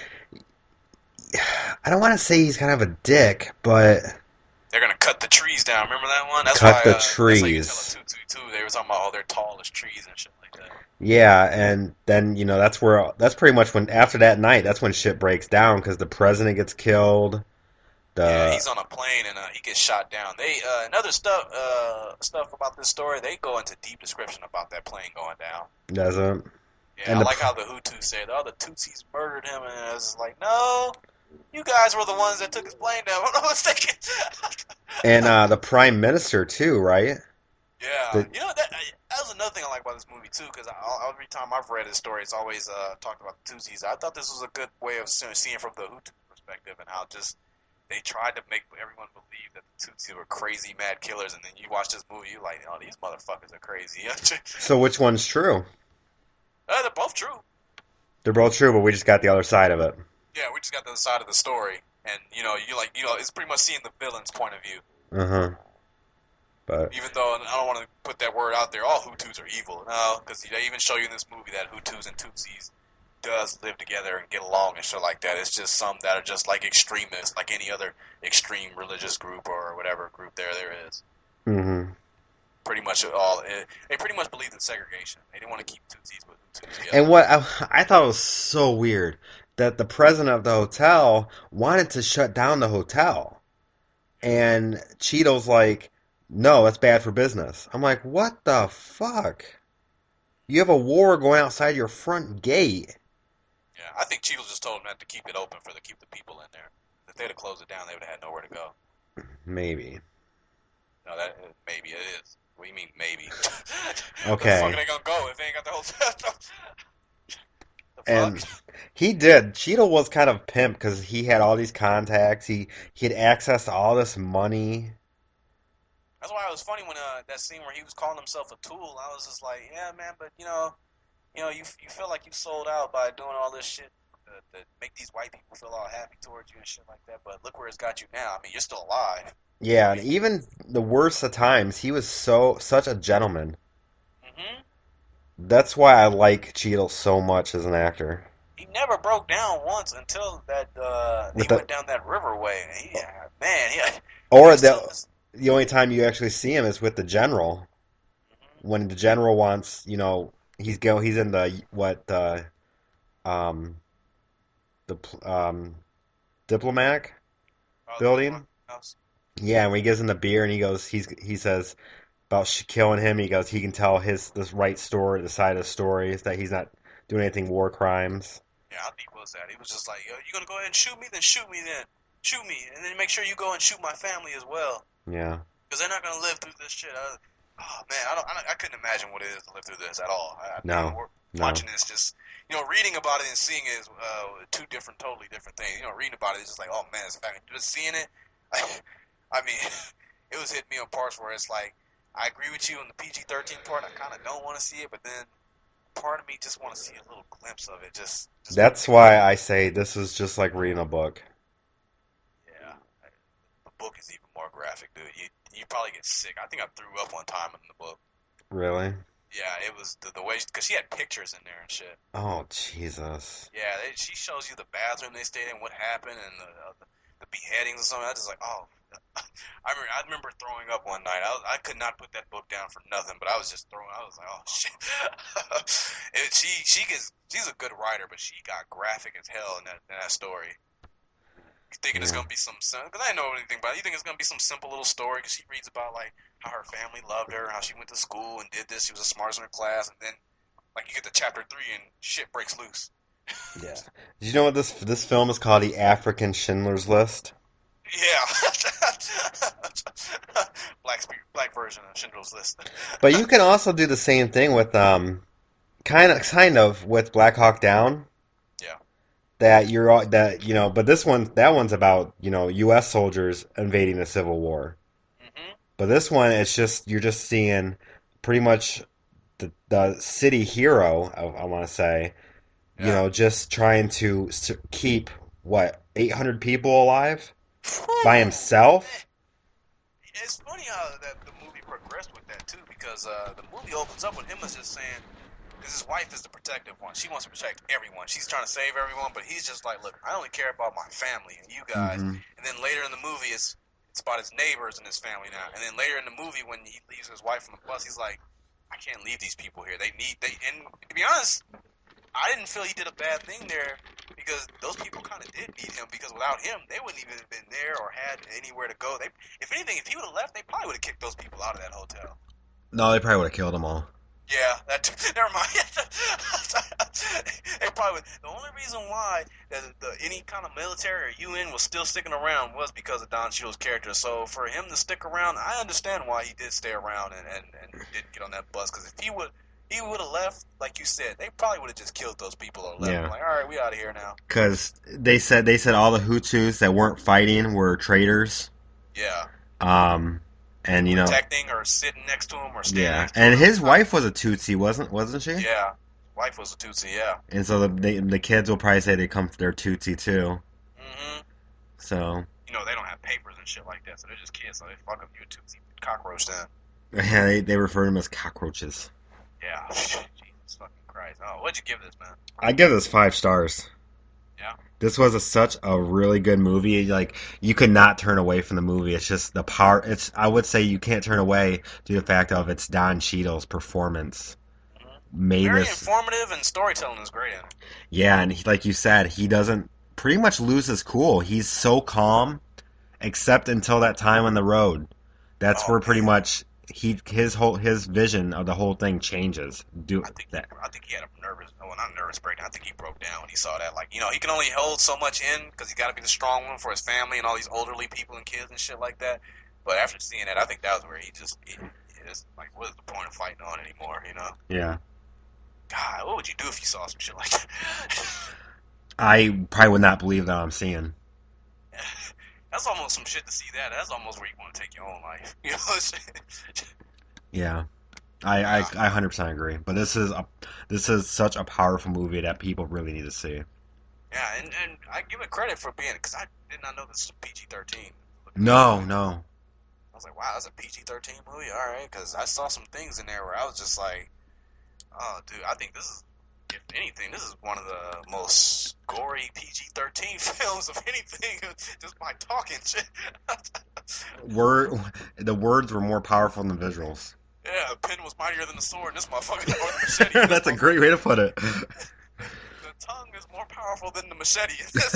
I don't want to say he's kind of a dick, but They're gonna cut the trees down. Remember that one? That's Cut why, the uh, That's how you trees. tell it too, too, too. They were talking about all their tallest trees and shit like that. yeah, and then you know that's where that's pretty much when after that night, that's when shit breaks down because the president gets killed. The Yeah, he's on a plane and uh, he gets shot down. They uh, and other stuff uh, stuff about this story. They go into deep description about that plane going down. doesn't. Yeah, And I the like pr- how the Hutus said, "Oh, the Tutsis murdered him," and it's like, no, you guys were the ones that took his plane down. I'm not mistaken. And uh, the prime minister too, right? Yeah, The- you know that that was another thing I like about this movie too, because every time I've read his story, it's always uh, talked about the Tutsis. I thought this was a good way of se- seeing from the Hutu perspective and how just they tried to make everyone believe that the Tutsis were crazy mad killers, and then you watch this movie, you're like, oh, these motherfuckers are crazy. So which one's true? uh, they're both true. They're both true, but we just got the other side of it. Yeah, we just got the other side of the story, and you know, you like, you know, it's pretty much seeing the villain's point of view. Uh huh. But Even though I don't want to put that word out there, all Hutus are evil. No, because they even show you in this movie that Hutus and Tutsis does live together and get along and shit like that. It's just some that are just like extremists, like any other extreme religious group or whatever group there there is. mm-hmm. Pretty much all, they pretty much believed in segregation. They didn't want to keep Tutsis with Hutus together. And what I, I thought was so weird that the president of the hotel wanted to shut down the hotel, and Cheadle's like, "No, that's bad for business." I'm like, "What the fuck? You have a war going outside your front gate." Yeah, I think Cheadle just told them not to keep it open for to keep the people in there. If they'd have closed it down, they would have had nowhere to go. Maybe. No, that maybe it is. What do you mean, maybe? Okay. Where the fuck are they gonna go if they ain't got the hotel? The And fuck? he did. Cheadle was kind of pimp because he had all these contacts. He he had access to all this money. That's why it was funny when uh, that scene where he was calling himself a tool. I was just like, yeah, man, but you know, you know, you you feel like you sold out by doing all this shit to, to make these white people feel all happy towards you and shit like that. But look where it's got you now. I mean, you're still alive. Yeah, and even the worst of times, he was so such a gentleman. hmm That's why I like Cheadle so much as an actor. He never broke down once until that uh, he With the- went down that riverway. He, man, he, Or he was the still- the only time you actually see him is with the general. When the general wants, you know, he's go he's in the what uh, um the pl- um diplomatic uh, building. house. Yeah, and when he gives him the beer and he goes, he's he says about sh- killing him. He goes, he can tell his this right story, the side of the story is that he's not doing anything war crimes. Yeah, how deep was that? He was just like, yo, you gonna go ahead and shoot me? Then shoot me then. Shoot me. And then make sure you go and shoot my family as well. Yeah. Because they're not gonna live through this shit. I, oh, man, I, don't, I, don't, I couldn't imagine what it is to live through this at all. I, No, you know, no. Watching this just, you know, reading about it and seeing it is uh, two different, totally different things. You know, reading about it is just like, oh, man, it's fact. Just seeing it, I mean, it was hitting me on parts where it's like, I agree with you on the P G thirteen part. I kind of don't want to see it, but then part of me just want to see a little glimpse of it. Just, just That's why I say this is just like reading a book. Yeah, the book is even more graphic, dude. You you probably get sick. I think I threw up one time in the book. Really? Yeah, it was the, the way, because she had pictures in there and shit. Oh, Jesus. Yeah, they, she shows you the bathroom they stayed in, what happened, and the uh, the, the beheadings and something. I was just like, oh. I remember, I remember throwing up one night. I, was, I could not put that book down for nothing, but I was just throwing. I was like, oh shit. it, she she gets she's a good writer, but she got graphic as hell in that in that story. Thinking yeah. It's gonna be some, because I didn't know anything about it. You think it's gonna be some simple little story? Because she reads about like how her family loved her, how she went to school and did this. She was the smartest in her class, and then like you get to chapter three and shit breaks loose. Yeah. Did you know what this this film is called? The African Schindler's List. Yeah. black black version of Schindler's List. But you can also do the same thing with um, kind of kind of with Black Hawk Down. Yeah. That you're all that you know, but this one that one's about you know U S soldiers invading the Civil War. Mm-hmm. But this one, it's just you're just seeing pretty much the the city hero. I, I want to say, yeah. you know, just trying to keep what eight hundred people alive by himself. It's funny how that the movie progressed with that too, because uh, the movie opens up with him as just saying, because his wife is the protective one. She wants to protect everyone. She's trying to save everyone, but he's just like, look, I only care about my family and you guys. Mm-hmm. And then later in the movie, it's it's about his neighbors and his family now. And then later in the movie, when he leaves his wife on the bus, he's like, I can't leave these people here. They need they. And to be honest, I didn't feel he did a bad thing there, because those people kind of did need him, because without him, they wouldn't even have been there or had anywhere to go. They, if anything, if he would have left, they probably would have kicked those people out of that hotel. No, they probably would have killed them all. Yeah, that. Never mind. They probably would. The only reason why that the, any kind of military or U N was still sticking around was because of Don Cheadle's character. So for him to stick around, I understand why he did stay around and, and, and didn't get on that bus. Because if he would... He would have left, like you said. They probably would have just killed those people or left. Yeah. Like, all right, we out of here now. Because they said they said all the Hutus that weren't fighting were traitors. Yeah. Um, and you protecting know, or sitting next to him or standing. Yeah, next to and him. his wife was a Tutsi, wasn't wasn't she? Yeah, wife was a Tutsi. Yeah. And so the they, the kids will probably say they come they're Tutsi too. Mm-hmm. So. You know they don't have papers and shit like that, so they're just kids. So they fuck up you a Tutsi cockroach then. Yeah, they they refer to them as cockroaches. Yeah, Jesus fucking Christ. Oh, what'd you give this, man? I give this five stars. Yeah? This was a, such a really good movie. Like, you could not turn away from the movie. It's just the power. It's I would say you can't turn away due to the fact of it's Don Cheadle's performance. Mm-hmm. Made Very this, informative, and storytelling is great in it. Yeah, and he, like you said, he doesn't pretty much lose his cool. He's so calm, except until that time on the road. That's oh, where pretty man. much... He his whole his vision of the whole thing changes. Do I think that? He, I think he had a nervous, well, not nervous breakdown. I think he broke down when he saw that. Like, you know, he can only hold so much in because he got to be the strong one for his family and all these elderly people and kids and shit like that. But after seeing that, I think that was where he just, he, he just like, what is the point of fighting on anymore? You know? Yeah. God, what would you do if you saw some shit like that? I probably would not believe that I'm seeing. That's almost some shit to see that. That's almost where you want to take your own life. You know what I'm saying? Yeah. I, I, I one hundred percent agree. But this is a this is such a powerful movie that people really need to see. Yeah, and, and I give it credit for being, because I did not know this was P G thirteen. No, no. I was like, wow, that's a P G thirteen movie? All right, because I saw some things in there where I was just like, oh, dude, I think this is, if anything, this is one of the most gory P G thirteen films of anything, just by talking shit. Word, the words were more powerful than the visuals. Yeah, the pen was mightier than the sword, and this motherfucker had the machete. That's a great way to put it. The tongue is more powerful than the machete.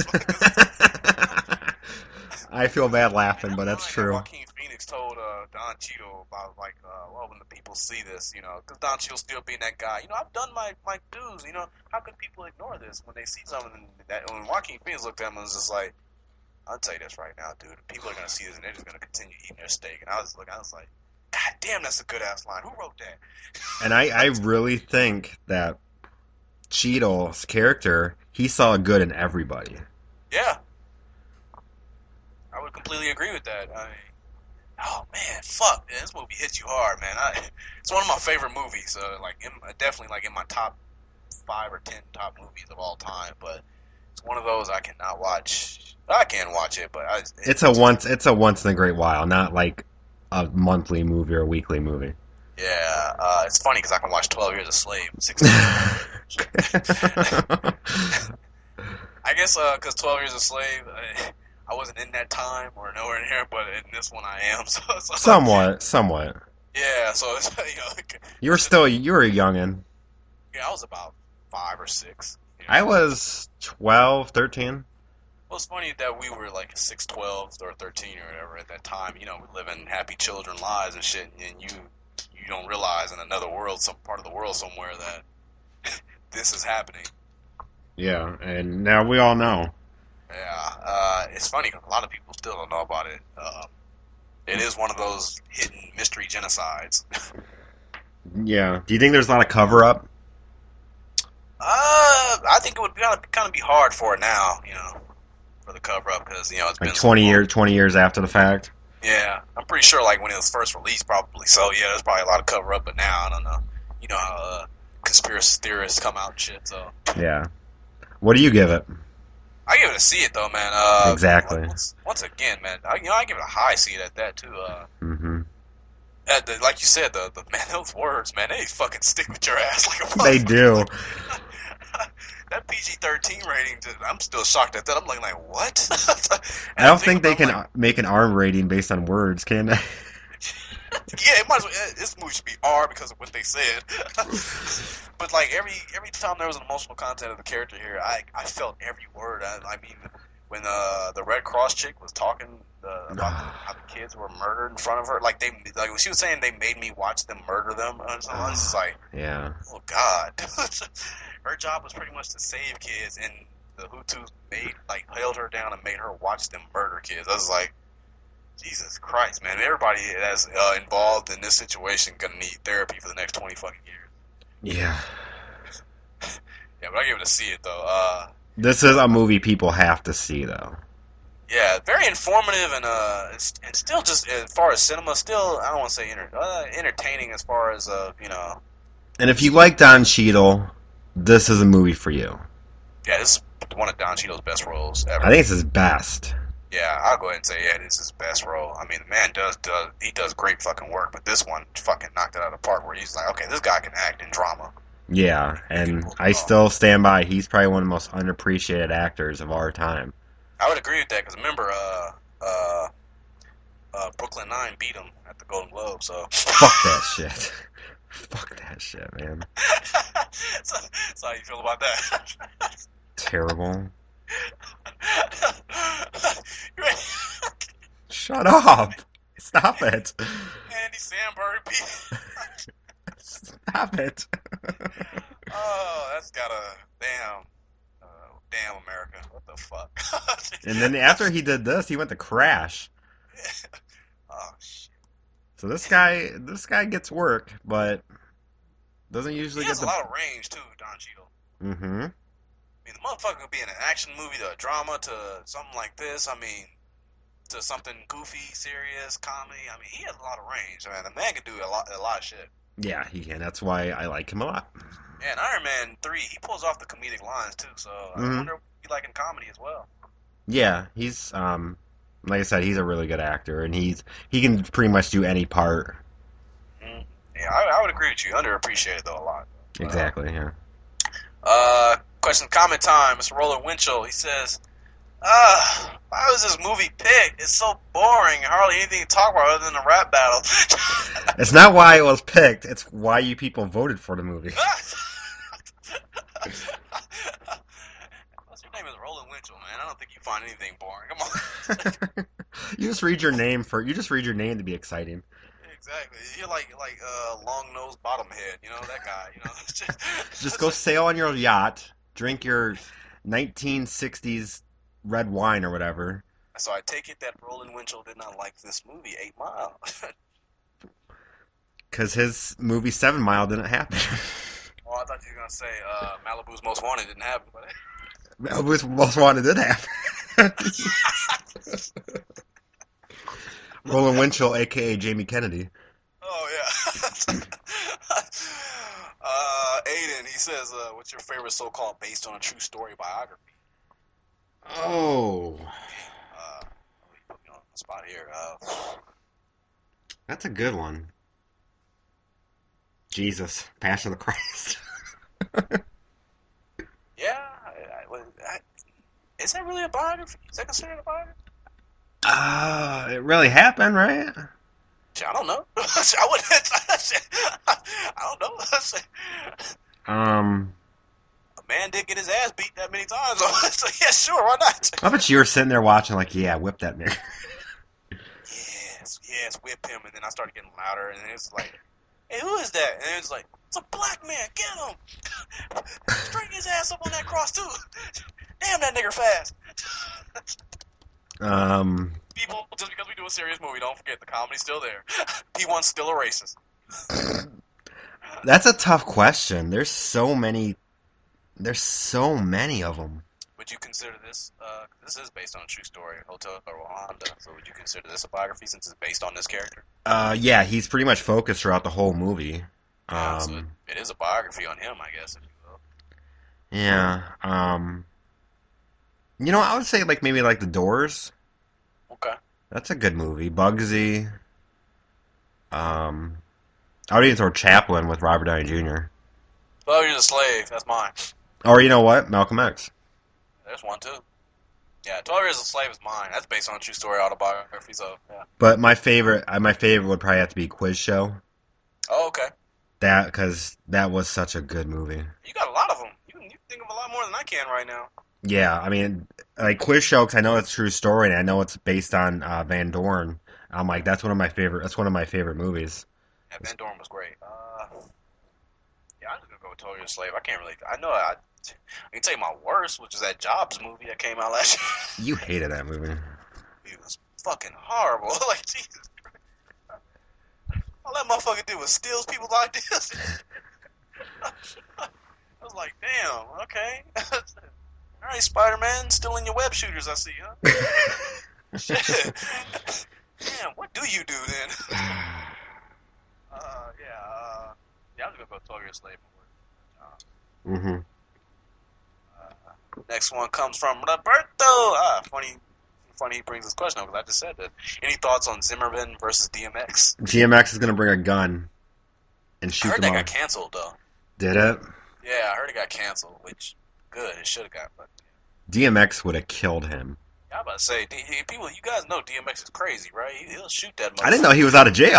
I feel bad laughing, but that's true. Joaquin Phoenix told uh, Don Cheadle about, like, uh, well, when the people see this, you know, because Don Cheadle still being that guy. You know, I've done my, my dues. You know, how could people ignore this when they see something that, when Joaquin Phoenix looked at him and was just like, I'll tell you this right now, dude. People are going to see this and they're just going to continue eating their steak. And I was looking, I was like, God damn, that's a good ass line. Who wrote that? And I, I really think that Cheadle's character, he saw good in everybody. Yeah. I would completely agree with that. I mean, oh man, fuck, man, this movie hits you hard, man. I, it's one of my favorite movies. Uh, like, in, definitely like in my top five or ten top movies of all time. But it's one of those I cannot watch. I can watch it, but I, it, it's a once. It's a once in a great while, not like a monthly movie or a weekly movie. Yeah, uh, it's funny because I can watch twelve Years a Slave. sixteen I guess because uh, twelve Years a Slave, I, I wasn't in that time or nowhere in here, but in this one I am. So, so somewhat, somewhat. Yeah, so it's, you know, you were still you were a youngin. Yeah, I was about five or six. You know? I was twelve, thirteen. Well, it's funny that we were like six, twelve, or thirteen or whatever at that time. You know, we living happy children lives and shit, and you you don't realize in another world, some part of the world somewhere that this is happening. Yeah, and now we all know. Yeah, uh, it's funny. A lot of people still don't know about it. Uh, it is one of those hidden mystery genocides. Yeah. Do you think there's a lot of cover-up? Uh, I think it would kind of, kind of be hard for it now, you know, for the cover-up, because, you know, it's like been twenty so years, twenty years after the fact? Yeah, I'm pretty sure, like, when it was first released, probably. So, yeah, there's probably a lot of cover-up, but now, I don't know. You know how uh, conspiracy theorists come out and shit, so. Yeah. What do you give it? I give it a see it, though, man. Uh, exactly. Once, once again, man, I, you know, I give it a high see it at that, too. Uh, mm-hmm. At the, like you said, the, the man, those words, man, they fucking stick with your ass like a They do. That P G thirteen rating, I'm still shocked at that. I'm like, like what? I don't think they can like, make an R rating based on words, can they? Yeah, it might as well, this movie should be R because of what they said. But like every every time there was an emotional content of the character here, I I felt every word. I, I mean, when uh, the Red Cross chick was talking uh, about the, how the kids were murdered in front of her, like they like when she was saying they made me watch them murder them. I was, I was just like, yeah, oh God. Her job was pretty much to save kids, and the Hutus made like held her down and made her watch them murder kids. I was like, Jesus Christ, man! Everybody that's uh, involved in this situation gonna need therapy for the next twenty fucking years. Yeah. Yeah, but I give it a see it though. Uh, this is a movie people have to see though. Yeah, very informative and uh, and still just as far as cinema, still I don't want to say enter, uh, entertaining as far as uh, you know. And if you like Don Cheadle, this is a movie for you. Yeah, this is one of Don Cheadle's best roles ever. I think it's his best. Yeah, I'll go ahead and say, yeah, this is his best role. I mean, the man does, does he does great fucking work, but this one fucking knocked it out of the park where he's like, okay, this guy can act in drama. Yeah, and I still stand by, he's probably one of the most unappreciated actors of our time. I would agree with that, because remember, uh, uh, uh, Brooklyn Nine beat him at the Golden Globe, so. Fuck that shit. Fuck that shit, man. so, so how you feel about that? Terrible. Shut up. Stop it. Andy Samberg beat. Stop it. Oh, that's gotta, damn. Uh, damn America. What the fuck? And then after he did this, he went to Crash. Oh, shit. So this guy, this guy gets work, but doesn't usually he get has the... a lot of range, too, Don Cheadle. Mm-hmm. I mean, the motherfucker could be in an action movie to a drama to something like this. I mean, to something goofy, serious, comedy. I mean, he has a lot of range, man. The man can do a lot, a lot of shit. Yeah, he can. That's why I like him a lot. Yeah, and Iron Man three, he pulls off the comedic lines, too, so I mm-hmm. wonder if he like in comedy as well. Yeah, he's, um, like I said, he's a really good actor, and he's he can pretty much do any part. Mm-hmm. Yeah, I, I would agree with you. Underappreciated, though, a lot. Exactly, uh, yeah. Uh, question comment time. Mister Roland Winchell, he says, uh, why was this movie picked? It's so boring. Hardly anything to talk about other than a rap battle. It's not why it was picked. It's why you people voted for the movie. What's your name is Roland Winchell, man. I don't think you find anything boring. Come on. You just read your name for. You just read your name to be exciting. Exactly. You're like like uh, long nosed bottom head. You know that guy. You know. just, just go sail on your yacht, drink your nineteen sixties red wine or whatever. So I take it that Roland Winchell did not like this movie, Eight Mile. Because his movie Seven Mile didn't happen. Oh, I thought you were gonna say uh, Malibu's Most Wanted didn't happen, but Malibu's Most Wanted did happen. Roland Winchell, a k a. Jamie Kennedy. Oh, yeah. uh, Aiden, he says, uh, what's your favorite so-called based on a true story biography? Oh. Uh, let me put me on the spot here. Uh, That's a good one. Jesus. Passion of the Christ. yeah. I, I, I, is that really a biography? Is that considered a biography? Uh, it really happened, right? I don't know. I wouldn't. I don't know. Um, a man did get his ass beat that many times. So yeah, sure, why not? I bet you were sitting there watching, like, yeah, whip that nigga. yes, yes, whip him, and then I started getting louder, and it's like, hey, who is that? And it's like, it's a black man. Get him. String his ass up on that cross too. Damn, that nigger fast. um. People, just because we do a serious movie, don't forget the comedy's still there. P one's still a racist. That's a tough question. There's so many. There's so many of them. Would you consider this? Uh, this is based on a true story, Hotel Rwanda. So would you consider this a biography since it's based on this character? Uh, yeah, he's pretty much focused throughout the whole movie. Yeah, um, so it, it is a biography on him, I guess, if you will. Yeah. Um. You know, I would say like maybe like The Doors. Okay. That's a good movie. Bugsy. Um, I would even throw Chaplin with Robert Downey Junior Oh, you're the slave. That's mine. Or you know what? Malcolm X. There's one too. Yeah, twelve Years a Slave is mine. That's based on a true story autobiography, so yeah. But my favorite, uh, my favorite would probably have to be Quiz Show. Oh, okay. That because that was such a good movie. You got a lot of them. You, you think of a lot more than I can right now. Yeah, I mean, like Quiz Show, because I know it's a true story, and I know it's based on uh, Van Dorn. I'm like, that's one of my favorite. That's one of my favorite movies. Yeah, Van Dorn was great. Uh, yeah, I'm just gonna go with twelve Years a Slave. I can't really. I know. I, I can tell you my worst, which is that Jobs movie that came out last year. You hated that movie. It was fucking horrible. Like Jesus Christ. All that motherfucker did was steal people's ideas. I was like, damn. Okay. All right, Spider-Man, still in your web shooters, I see, huh? Shit. Damn, what do you do then? uh, yeah, uh, yeah, I'm gonna go twelve Years a Slave. Mm-hmm. Uh, next one comes from Roberto. Ah, funny, funny he brings this question up because I just said that. Any thoughts on Zimmerman versus D M X? D M X is gonna bring a gun and shoot I heard them that all. got canceled though. Did it? Yeah, I heard it got canceled, which good. It should have got, but. D M X would have killed him. I'm about to say, D- people, you guys know D M X is crazy, right? He, he'll shoot that motherfucker. I didn't know he was out of jail.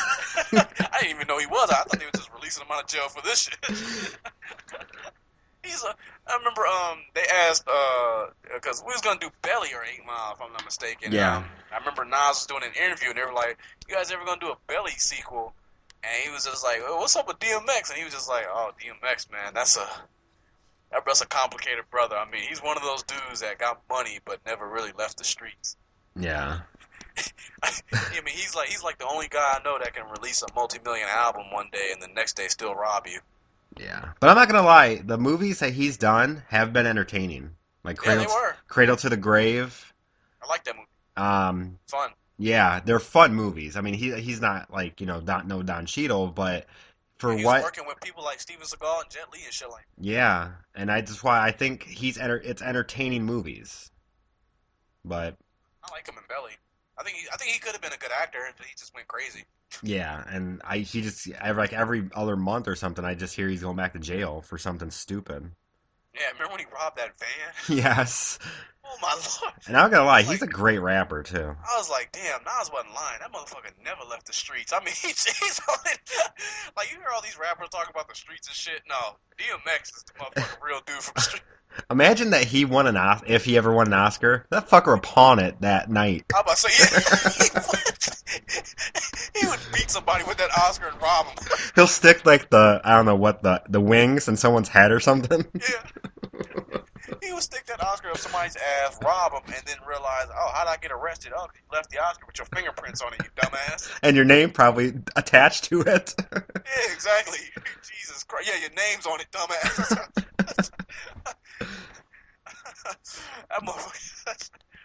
I didn't even know he was. I thought they were just releasing him out of jail for this shit. He's a. I remember um they asked uh because we was gonna do Belly or Eight Mile if I'm not mistaken. Yeah. Um, I remember Nas was doing an interview and they were like, "You guys ever gonna do a Belly sequel?" And he was just like, well, "What's up with D M X?" And he was just like, "Oh, D M X, man, that's a." That brother's a complicated brother. I mean, he's one of those dudes that got money but never really left the streets. Yeah. I mean, he's like he's like the only guy I know that can release a multi-million album one day and the next day still rob you. Yeah. But I'm not gonna lie, the movies that he's done have been entertaining. Like Cradle, yeah, they were. Cradle to the Grave. I like that movie. Um, Fun. Yeah, they're fun movies. I mean, he he's not like you know not no Don Cheadle, but. For he's what? working with people like Steven Seagal and Jet Li and shit like that. Yeah, and I just why I think he's enter, it's entertaining movies. But I like him in Belly. I think he, I think he could have been a good actor, but he just went crazy. Yeah, and I he just every, like every other month or something, I just hear he's going back to jail for something stupid. Yeah, remember when he robbed that van? Yes. Oh my lord! And I'm not gonna lie, like, he's a great rapper too. I was like, damn, Nas wasn't lying. That motherfucker never left the streets. I mean, he's, he's like you hear all these rappers talking about the streets and shit. No, D M X is the motherfucking real dude from the street. Imagine that he won an Oscar, if he ever won an Oscar. That fucker would pawn it that night. I'm about to say, yeah, he would beat somebody with that Oscar and rob him. He'll stick like the I don't know what the the wings in someone's head or something. Yeah. He would stick that Oscar up somebody's ass, rob him, and then realize, oh, how'd I get arrested? Oh, you left the Oscar with your fingerprints on it, you dumbass. And your name probably attached to it. Yeah, exactly. Jesus Christ. Yeah, your name's on it, dumbass. That motherfucker.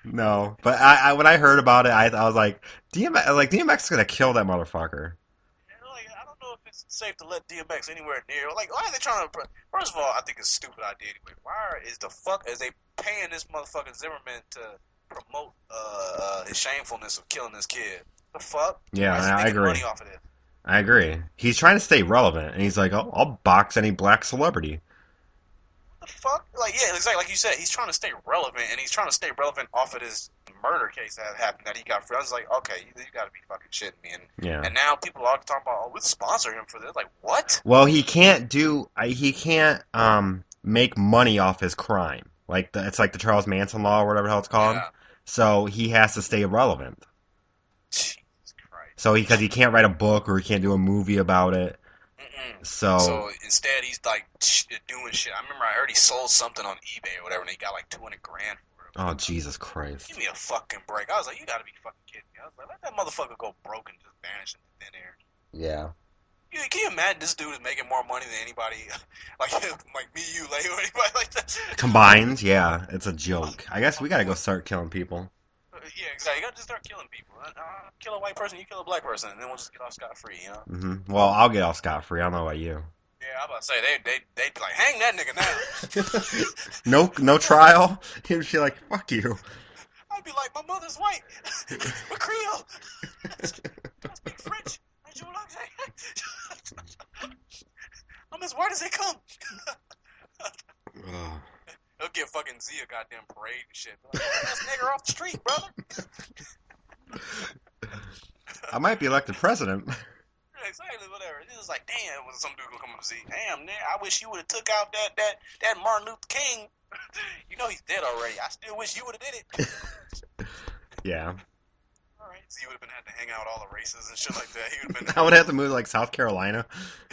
No, but I, I when I heard about it, I, I was like, D M X, like D M X is gonna kill that motherfucker. And, like, I don't know if it's safe to let D M X anywhere near. Like, why are they trying to? First of all, I think it's a stupid idea anyway. Why is the fuck is they paying this motherfucking Zimmerman to promote uh, uh, his shamefulness of killing this kid? The fuck? Yeah, Why is he I making agree. money off of this? I agree. He's trying to stay relevant, and he's like, oh, I'll box any black celebrity. The fuck? Like, yeah, exactly. Like you said, he's trying to stay relevant, and he's trying to stay relevant off of this murder case that happened that he got free. I was like, okay, you, you got to be fucking shitting me. And, Yeah. and now people are talking about, oh, we'll sponsor him for this. Like, what? Well, he can't do. I- He can't um make money off his crime. Like the, it's like the Charles Manson law or whatever the hell it's called. Yeah. So he has to stay relevant. Jesus Christ. So because he, he can't write a book or he can't do a movie about it. Mm-mm. So, So instead, he's like sh- doing shit. I remember I heard he sold something on eBay or whatever, and he got like two hundred grand for it. oh Jesus Christ! Give me a fucking break. I was like, you gotta be fucking kidding me. I was like, let that motherfucker go broke and just vanish into thin air. Yeah. You, can you imagine this dude is making more money than anybody, like like me, you, like or anybody like that? Combined, yeah, it's a joke. I guess we gotta go start killing people. Yeah, exactly. You gotta just start killing people. Uh, uh, kill a white person, you kill a black person, and then we'll just get off scot free, you know? hmm Well, I'll get off scot free. I don't know about you. Yeah, I'm about to say they they they'd be like, hang that nigga now. No, no trial. He'd be like, "Fuck you." I'd be like, my mother's white. We're Creole. I speak French. I'm as white as they come. Ugh. They'll give fucking Z a goddamn parade and shit. Like, that's nigger off the street, brother. I might be elected president. Yeah, exactly, whatever. It's just like, damn, when some dude gonna come up to Z. Damn, nigga, I wish you would have took out that that that Martin Luther King. You know he's dead already. I still wish you would have did it. Yeah. All right, Z would have been had to hang out with all the races and shit like that. He would have been. I would have to move to like South Carolina.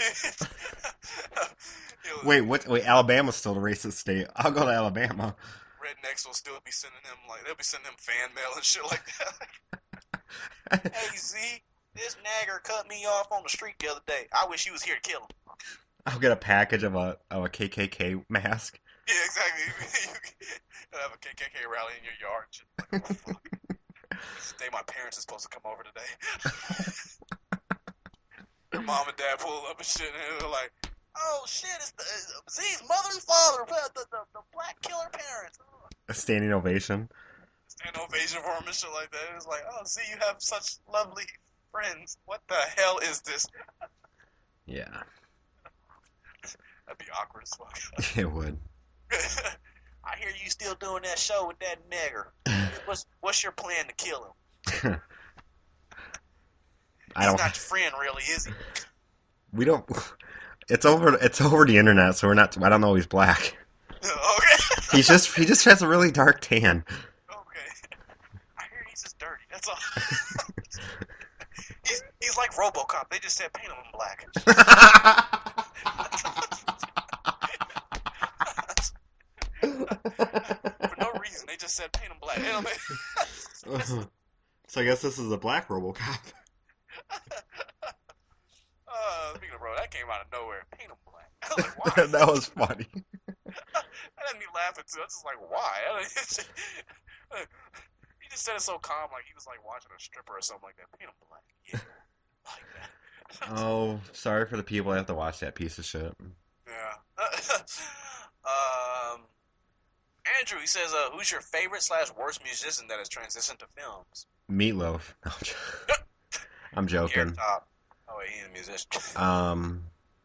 Wait, what? Wait, Alabama's still the racist state. I'll go to Alabama. Rednecks will still be sending him like they'll be sending him fan mail and shit like that. Hey Z, this nagger cut me off on the street the other day. I wish he was here to kill him. I'll get a package of a of a K K K mask. Yeah, exactly. You'll have a K K K rally in your yard. Shit. Like, oh, fuck. This day my parents are supposed to come over today. Their mom and dad pull up and shit, and they're like, "Oh shit, it's, the, it's Z's mother and father, the, the, the, the black killer parents." Oh. A standing ovation. Stand ovation for him and shit like that. It's like, "Oh, Z, you have such lovely friends. What the hell is this?" Yeah. That'd be awkward as fuck. It would. I hear you still doing that show with that nigger. What's what's your plan to kill him? I He's don't. not your friend, really, is he? We don't. It's over. It's over the internet, so we're not. I don't know. He's black. Okay. He's just. He just has a really dark tan. Okay. I hear he's just dirty. That's all. he's he's like RoboCop. They just said paint him black. For no reason, they just said paint him black. You know what I mean? So I guess this is a black RoboCop. Uh, speaking of bro, that came out of nowhere. Paint him black. I was like, why? That was funny. That had me laughing too. I was just like, why? He just said it so calm, like he was like watching a stripper or something like that. Paint him black. Yeah. Like that. Oh, sorry for the people that have to watch that piece of shit. Yeah. um, Andrew, he says, uh, who's your favorite slash worst musician that has transitioned to films? Meatloaf. I'm joking. Carrot Top. Oh, wait, he's a musician. Um.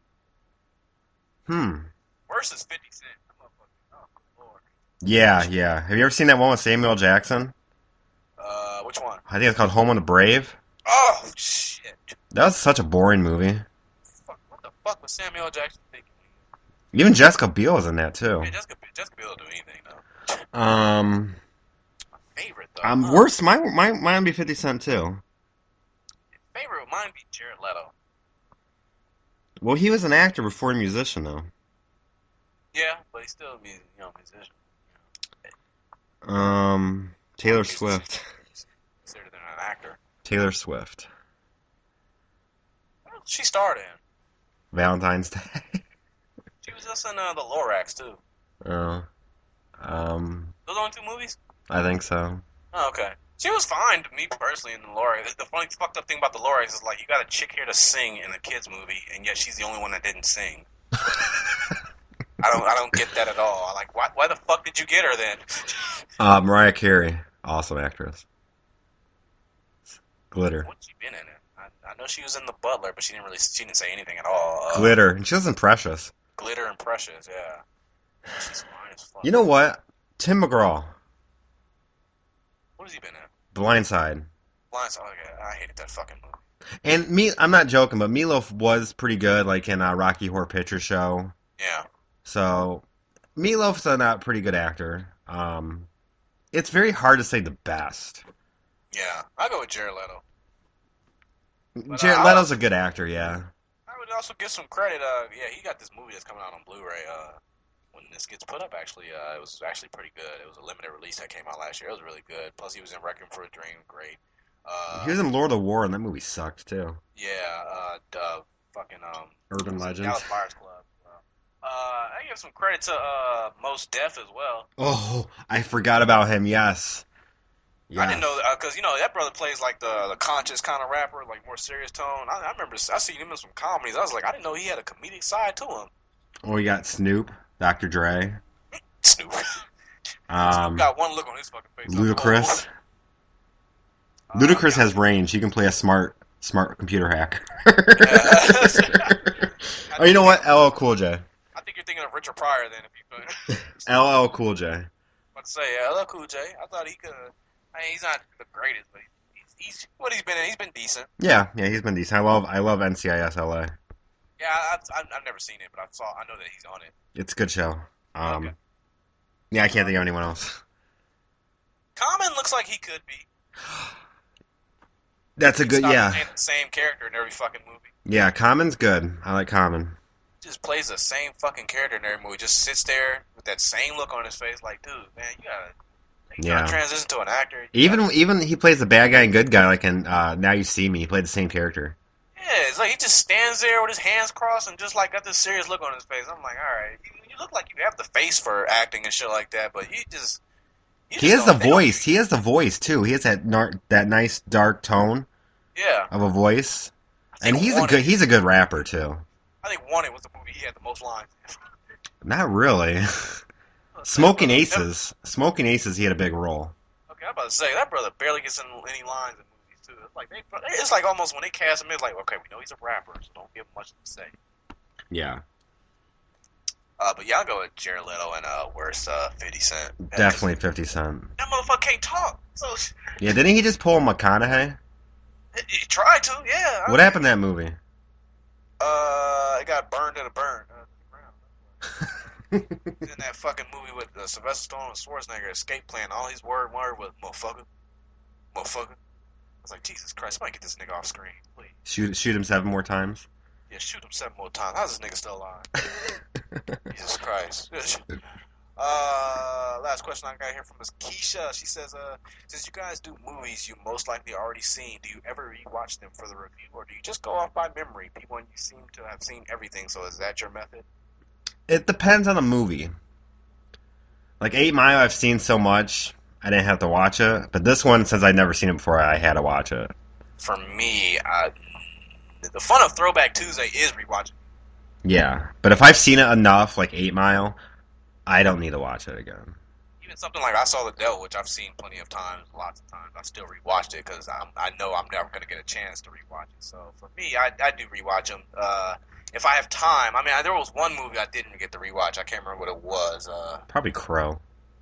Hmm. Worst is fifty Cent. Oh, Lord. Yeah, yeah. Have you ever seen that one with Samuel Jackson? Uh, which one? I think it's called Home of the Brave. Oh, shit. That was such a boring movie. Fuck, what the fuck was Samuel Jackson thinking? Even Jessica Biel was in that too. Yeah, Jessica, Jessica Biel will do anything, though. Um. My favorite, though. I'm huh? worst. My my mine would be Fifty Cent too. Favorite of mine would be Jared Leto. Well, he was an actor before a musician, though. Yeah, but he's still a mu- you know, musician. Um, Taylor Swift. Considered an actor. Taylor Swift. Well, she starred in. Valentine's Day. She was just in uh, the Lorax, too. Oh. Um, Those only two movies? I think so. Oh, okay. She was fine to me personally in the Laurie. The, the funny fucked up thing about the Lauries is like you got a chick here to sing in a kids movie, and yet she's the only one that didn't sing. I don't I don't get that at all. Like why why the fuck did you get her then? Uh, Mariah Carey, awesome actress. Glitter. What's she been in it? I, I know she was in The Butler, but she didn't really she didn't say anything at all. Uh, Glitter. And she was in Precious. Glitter and Precious, yeah. She's fine as fuck. You know what? Tim McGraw. What has he been in? The Blind Side. Blind Side. Okay, I hated that fucking movie. And me, I'm not joking, but Meatloaf was pretty good, like in uh, Rocky Horror Picture Show. Yeah. So, Meatloaf's a not pretty good actor. Um, it's very hard to say the best. Yeah, I'll go with Jared Leto. But, Jared uh, Leto's a good actor, yeah. I would also give some credit. Uh, yeah, he got this movie that's coming out on Blu-ray. Uh, when this gets put up, actually, uh, it was actually pretty good. It was a limited release that came out last year. It was really good. Plus, he was in Requiem for a Dream. Great. Uh, He was in Lord of War, and that movie sucked, too. Yeah, uh, the fucking, um... Urban Legends. Dallas Buyers Club. Uh, I give some credit to, uh, Mos Def as well. Oh, I forgot about him, yes. Yeah. I didn't know, because, uh, you know, that brother plays, like, the, the conscious kind of rapper, like, more serious tone. I, I remember, I seen him in some comedies. I was like, I didn't know he had a comedic side to him. Oh, we got Snoop, Doctor Dre. Snoop. Um, Snoop got one look on his fucking face. Ludacris. Uh, Ludacris has range. He can play a smart, smart computer hacker. Oh, you know what? L L Cool J. I think you're thinking of Richard Pryor then. If you L L Cool J. Let's say yeah, L L Cool J. I thought he could. I mean, he's not the greatest, but he's, he's what he's been in. He's been decent. Yeah, yeah, he's been decent. I love, I love N C I S L A. Yeah, I've, I've, I've never seen it, but I saw. I know that he's on it. It's a good show. Um, Okay. Yeah, I can't think of anyone else. Common looks like he could be. That's a good, Stop yeah. playing the same character in every fucking movie. Yeah, Common's good. I like Common. Just plays the same fucking character in every movie. Just sits there with that same look on his face, like, dude, man, you gotta, you Yeah. gotta transition to an actor. You Even gotta- even he plays the bad guy and good guy, like in uh, Now You See Me. He played the same character. Yeah, it's like he just stands there with his hands crossed and just like got this serious look on his face. I'm like, all right, you, you look like you have the face for acting and shit like that, but you just you He just has the don't- they don't- voice. He has the voice too. He has that nar- that nice dark tone Yeah, of a voice, I and think he's a Wanted- good he's a good rapper too. I think Wanted was the movie he had the most lines. Not really. Smoking Aces. Smoking Aces. He had a big role. Okay, I'm about to say that brother barely gets in any lines in movies too. It's like they, it's like almost when they cast him, it's like, okay, we know he's a rapper, so don't give him much to say. Yeah, Uh, but yeah, I'll go with Jared Leto and uh, worst uh, fifty Cent. definitely Fifty Cent. That motherfucker can't talk, so Yeah, didn't he just pull McConaughey? he, he tried to. Yeah. What happened to that movie? Uh, it got burned in a burn. Uh, in that fucking movie with uh, Sylvester Stallone and Schwarzenegger, Escape Plan, all his word word was motherfucker, motherfucker. I was like, Jesus Christ, somebody get this nigga off screen, please. Shoot shoot him seven more times. Yeah, shoot him seven more times. How's this nigga still alive? Jesus Christ. Uh, last question I got here from Miss Keisha. She says, uh, since you guys do movies you most likely already seen, do you ever rewatch them for the review, or do you just go off by memory? People, you seem to have seen everything, so is that your method? It depends on the movie. Like Eight Mile, I've seen so much, I didn't have to watch it. But this one, since I'd never seen it before, I had to watch it. For me, I, the fun of Throwback Tuesday is rewatching. Yeah, but if I've seen it enough, like Eight Mile, I don't need to watch it again. Even something like I Saw the Devil, which I've seen plenty of times, lots of times, I still rewatched it because I know I'm never going to get a chance to rewatch it. So for me, I, I do rewatch them. Uh, if I have time, I mean, there was one movie I didn't get to rewatch. I can't remember what it was. Uh, Probably Crow.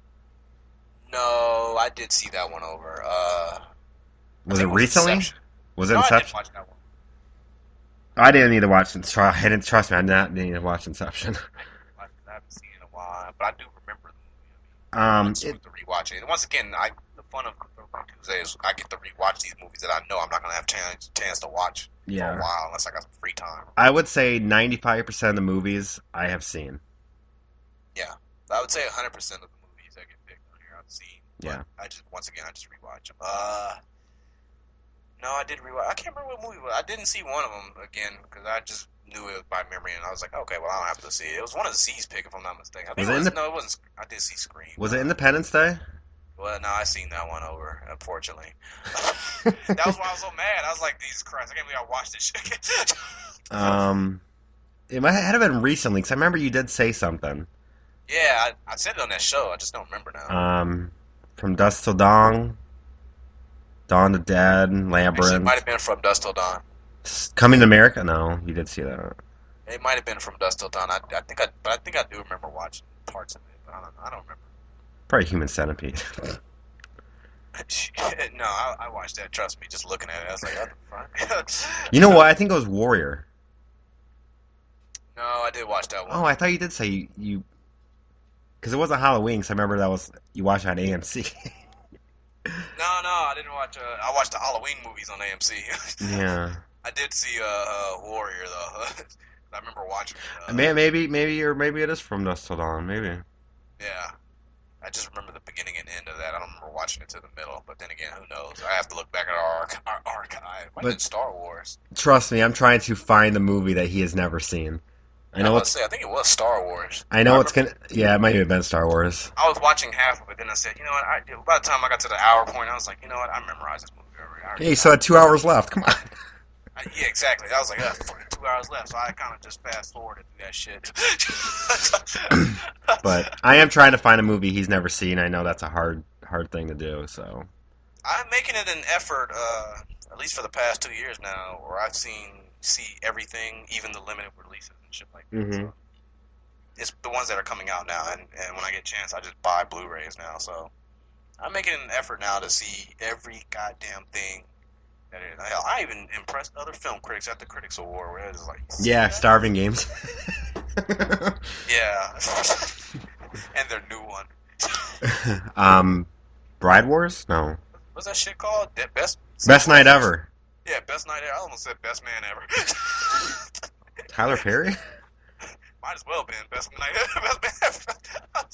no, I did see that one over. Uh, Was I it think recently? Inception. Was it No, I didn't Inception? watch that one. I didn't need to watch it. I didn't trust me. I did not need to watch Inception. I, I haven't seen it in a while, but I do remember the movie. Um, It's it, to rewatch it. And once again, I, the fun of Throwback Tuesday is I get to rewatch these movies that I know I'm not going to have chance chance to watch for Yeah. a while unless I got some free time. I would say ninety-five percent of the movies I have seen. Yeah, I would say one hundred percent of the movies that get picked on here I've seen. But Yeah. I just once again I just rewatch them. Uh, no, I did rewatch. I can't remember what movie it was. I didn't see one of them again because I just knew it by memory, and I was like, okay, well I don't have to see it. It was one of the Z's pick if I'm not mistaken. I think Was it it was, in the- no, it wasn't. I did see Scream. Was it Independence Day? It Well, no, I seen that one over, unfortunately. That was why I was so mad. I was like, Jesus Christ, I can't believe I watched this shit. um, it might have been recently, because I remember you did say something. Yeah, I, I said it on that show. I just don't remember now. Um, From Dusk Till Dawn, Dawn to Dead, Labyrinth. Actually, it might have been From Dusk Till Dawn. Coming to America? No, you did see that. It might have been From Dusk Till Dawn. I, I think I, but I think I do remember watching parts of it. But I don't, I don't remember. Probably Human Centipede. No, I, I watched that. Trust me, just looking at it, I was like, what the fuck? You know what? I think it was Warrior. No, I did watch that one. Oh, I thought you did say you... you because it wasn't Halloween, because I remember that was... You watched it on A M C. No, no, I didn't watch... Uh, I watched the Halloween movies on A M C. Yeah. I did see uh, uh, Warrior, though. I remember watching it. Uh, maybe, maybe, maybe, or maybe it is From Dusk Till Dawn. Maybe. Yeah. I just remember the beginning and end of that. I don't remember watching it to the middle. But then again, who knows? I have to look back at our, arch- our archive. Might have been Star Wars. Trust me, I'm trying to find the movie that he has never seen. I know I, it's. say, I think it was Star Wars. I know I it's gonna. Yeah, it might have been Star Wars. I was watching half of it, then I said, you know what? I, by the time I got to the hour point, I was like, you know what? I memorized this movie already. Hey, you still had two hours left. Come on. I, yeah, exactly. I was like, uh, two hours left, so I kind of just fast forwarded through that shit. But I am trying to find a movie he's never seen. I know that's a hard, hard thing to do. So I'm making it an effort, uh, at least for the past two years now, where I've seen see everything, even the limited releases and shit like that. Mm-hmm. So it's the ones that are coming out now, and, and when I get a chance, I just buy Blu-rays now. So I'm making an effort now to see every goddamn thing. Hell, I even impressed other film critics at the Critics Award where it was like, yeah, that? Starving Games. Yeah, and their new one. um, Bride Wars? No. What's that shit called? That best Best Night Ever. Yeah, Best Night Ever. I almost said Best Man Ever. Tyler Perry? Might as well been Best Night Ever. Best Man Ever.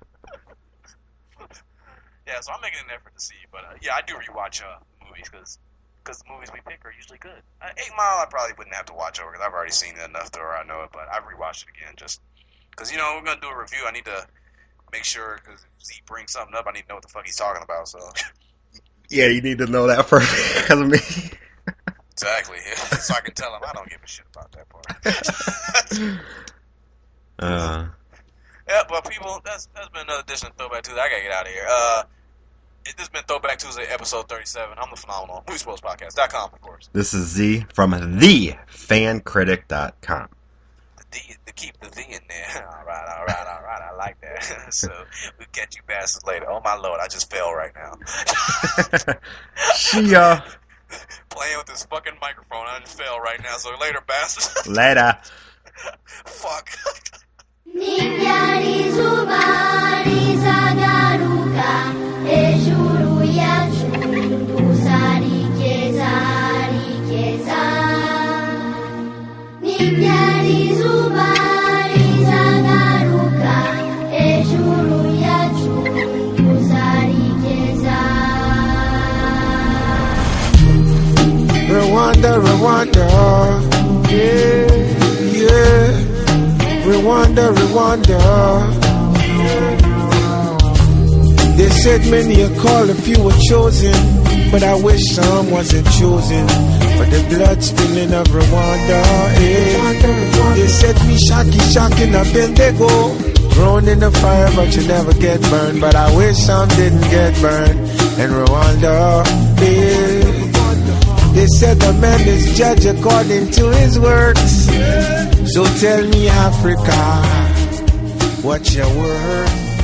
Yeah, so I'm making an effort to see, but uh, yeah, I do rewatch uh, movies because. Because the movies we pick are usually good. Uh, Eight Mile, I probably wouldn't have to watch over because I've already seen it enough to where I know it. But I've rewatched it again just because you know we're gonna do a review. I need to make sure because if Z brings something up, I need to know what the fuck he's talking about. So yeah, you need to know that first because of me. Exactly, so I can tell him I don't give a shit about that part. uh. Yeah, but people, that's that's been another edition of Throwback Tuesday. I gotta get out of here. Uh. This has been Throwback Tuesday, episode thirty-seven. I'm the phenomenal movie spoilers podcast dot com, of course. This is Z from the fan critic dot com. The D, to keep the V in there. All right, all right, all right. I like that. So we'll catch you bastards later. Oh my lord, I just fell right now. See ya. Playing with this fucking microphone, I just fell right now. So later, bastards. Later. Fuck. Ejuru yacu sarigeza rigeza Nibyari zuba rizagaruka Ejuru yacu sarigeza Rwanda, Rwanda, yeah, yeah Rwanda, Rwanda They said many are called, a few were chosen, but I wish some wasn't chosen for the blood spilling of Rwanda. Eh. They said me shocky, shocking up in they go, thrown in the fire, but you never get burned. But I wish some didn't get burned in Rwanda. Eh. They said the man is judged according to his works. So tell me, Africa, what's your word?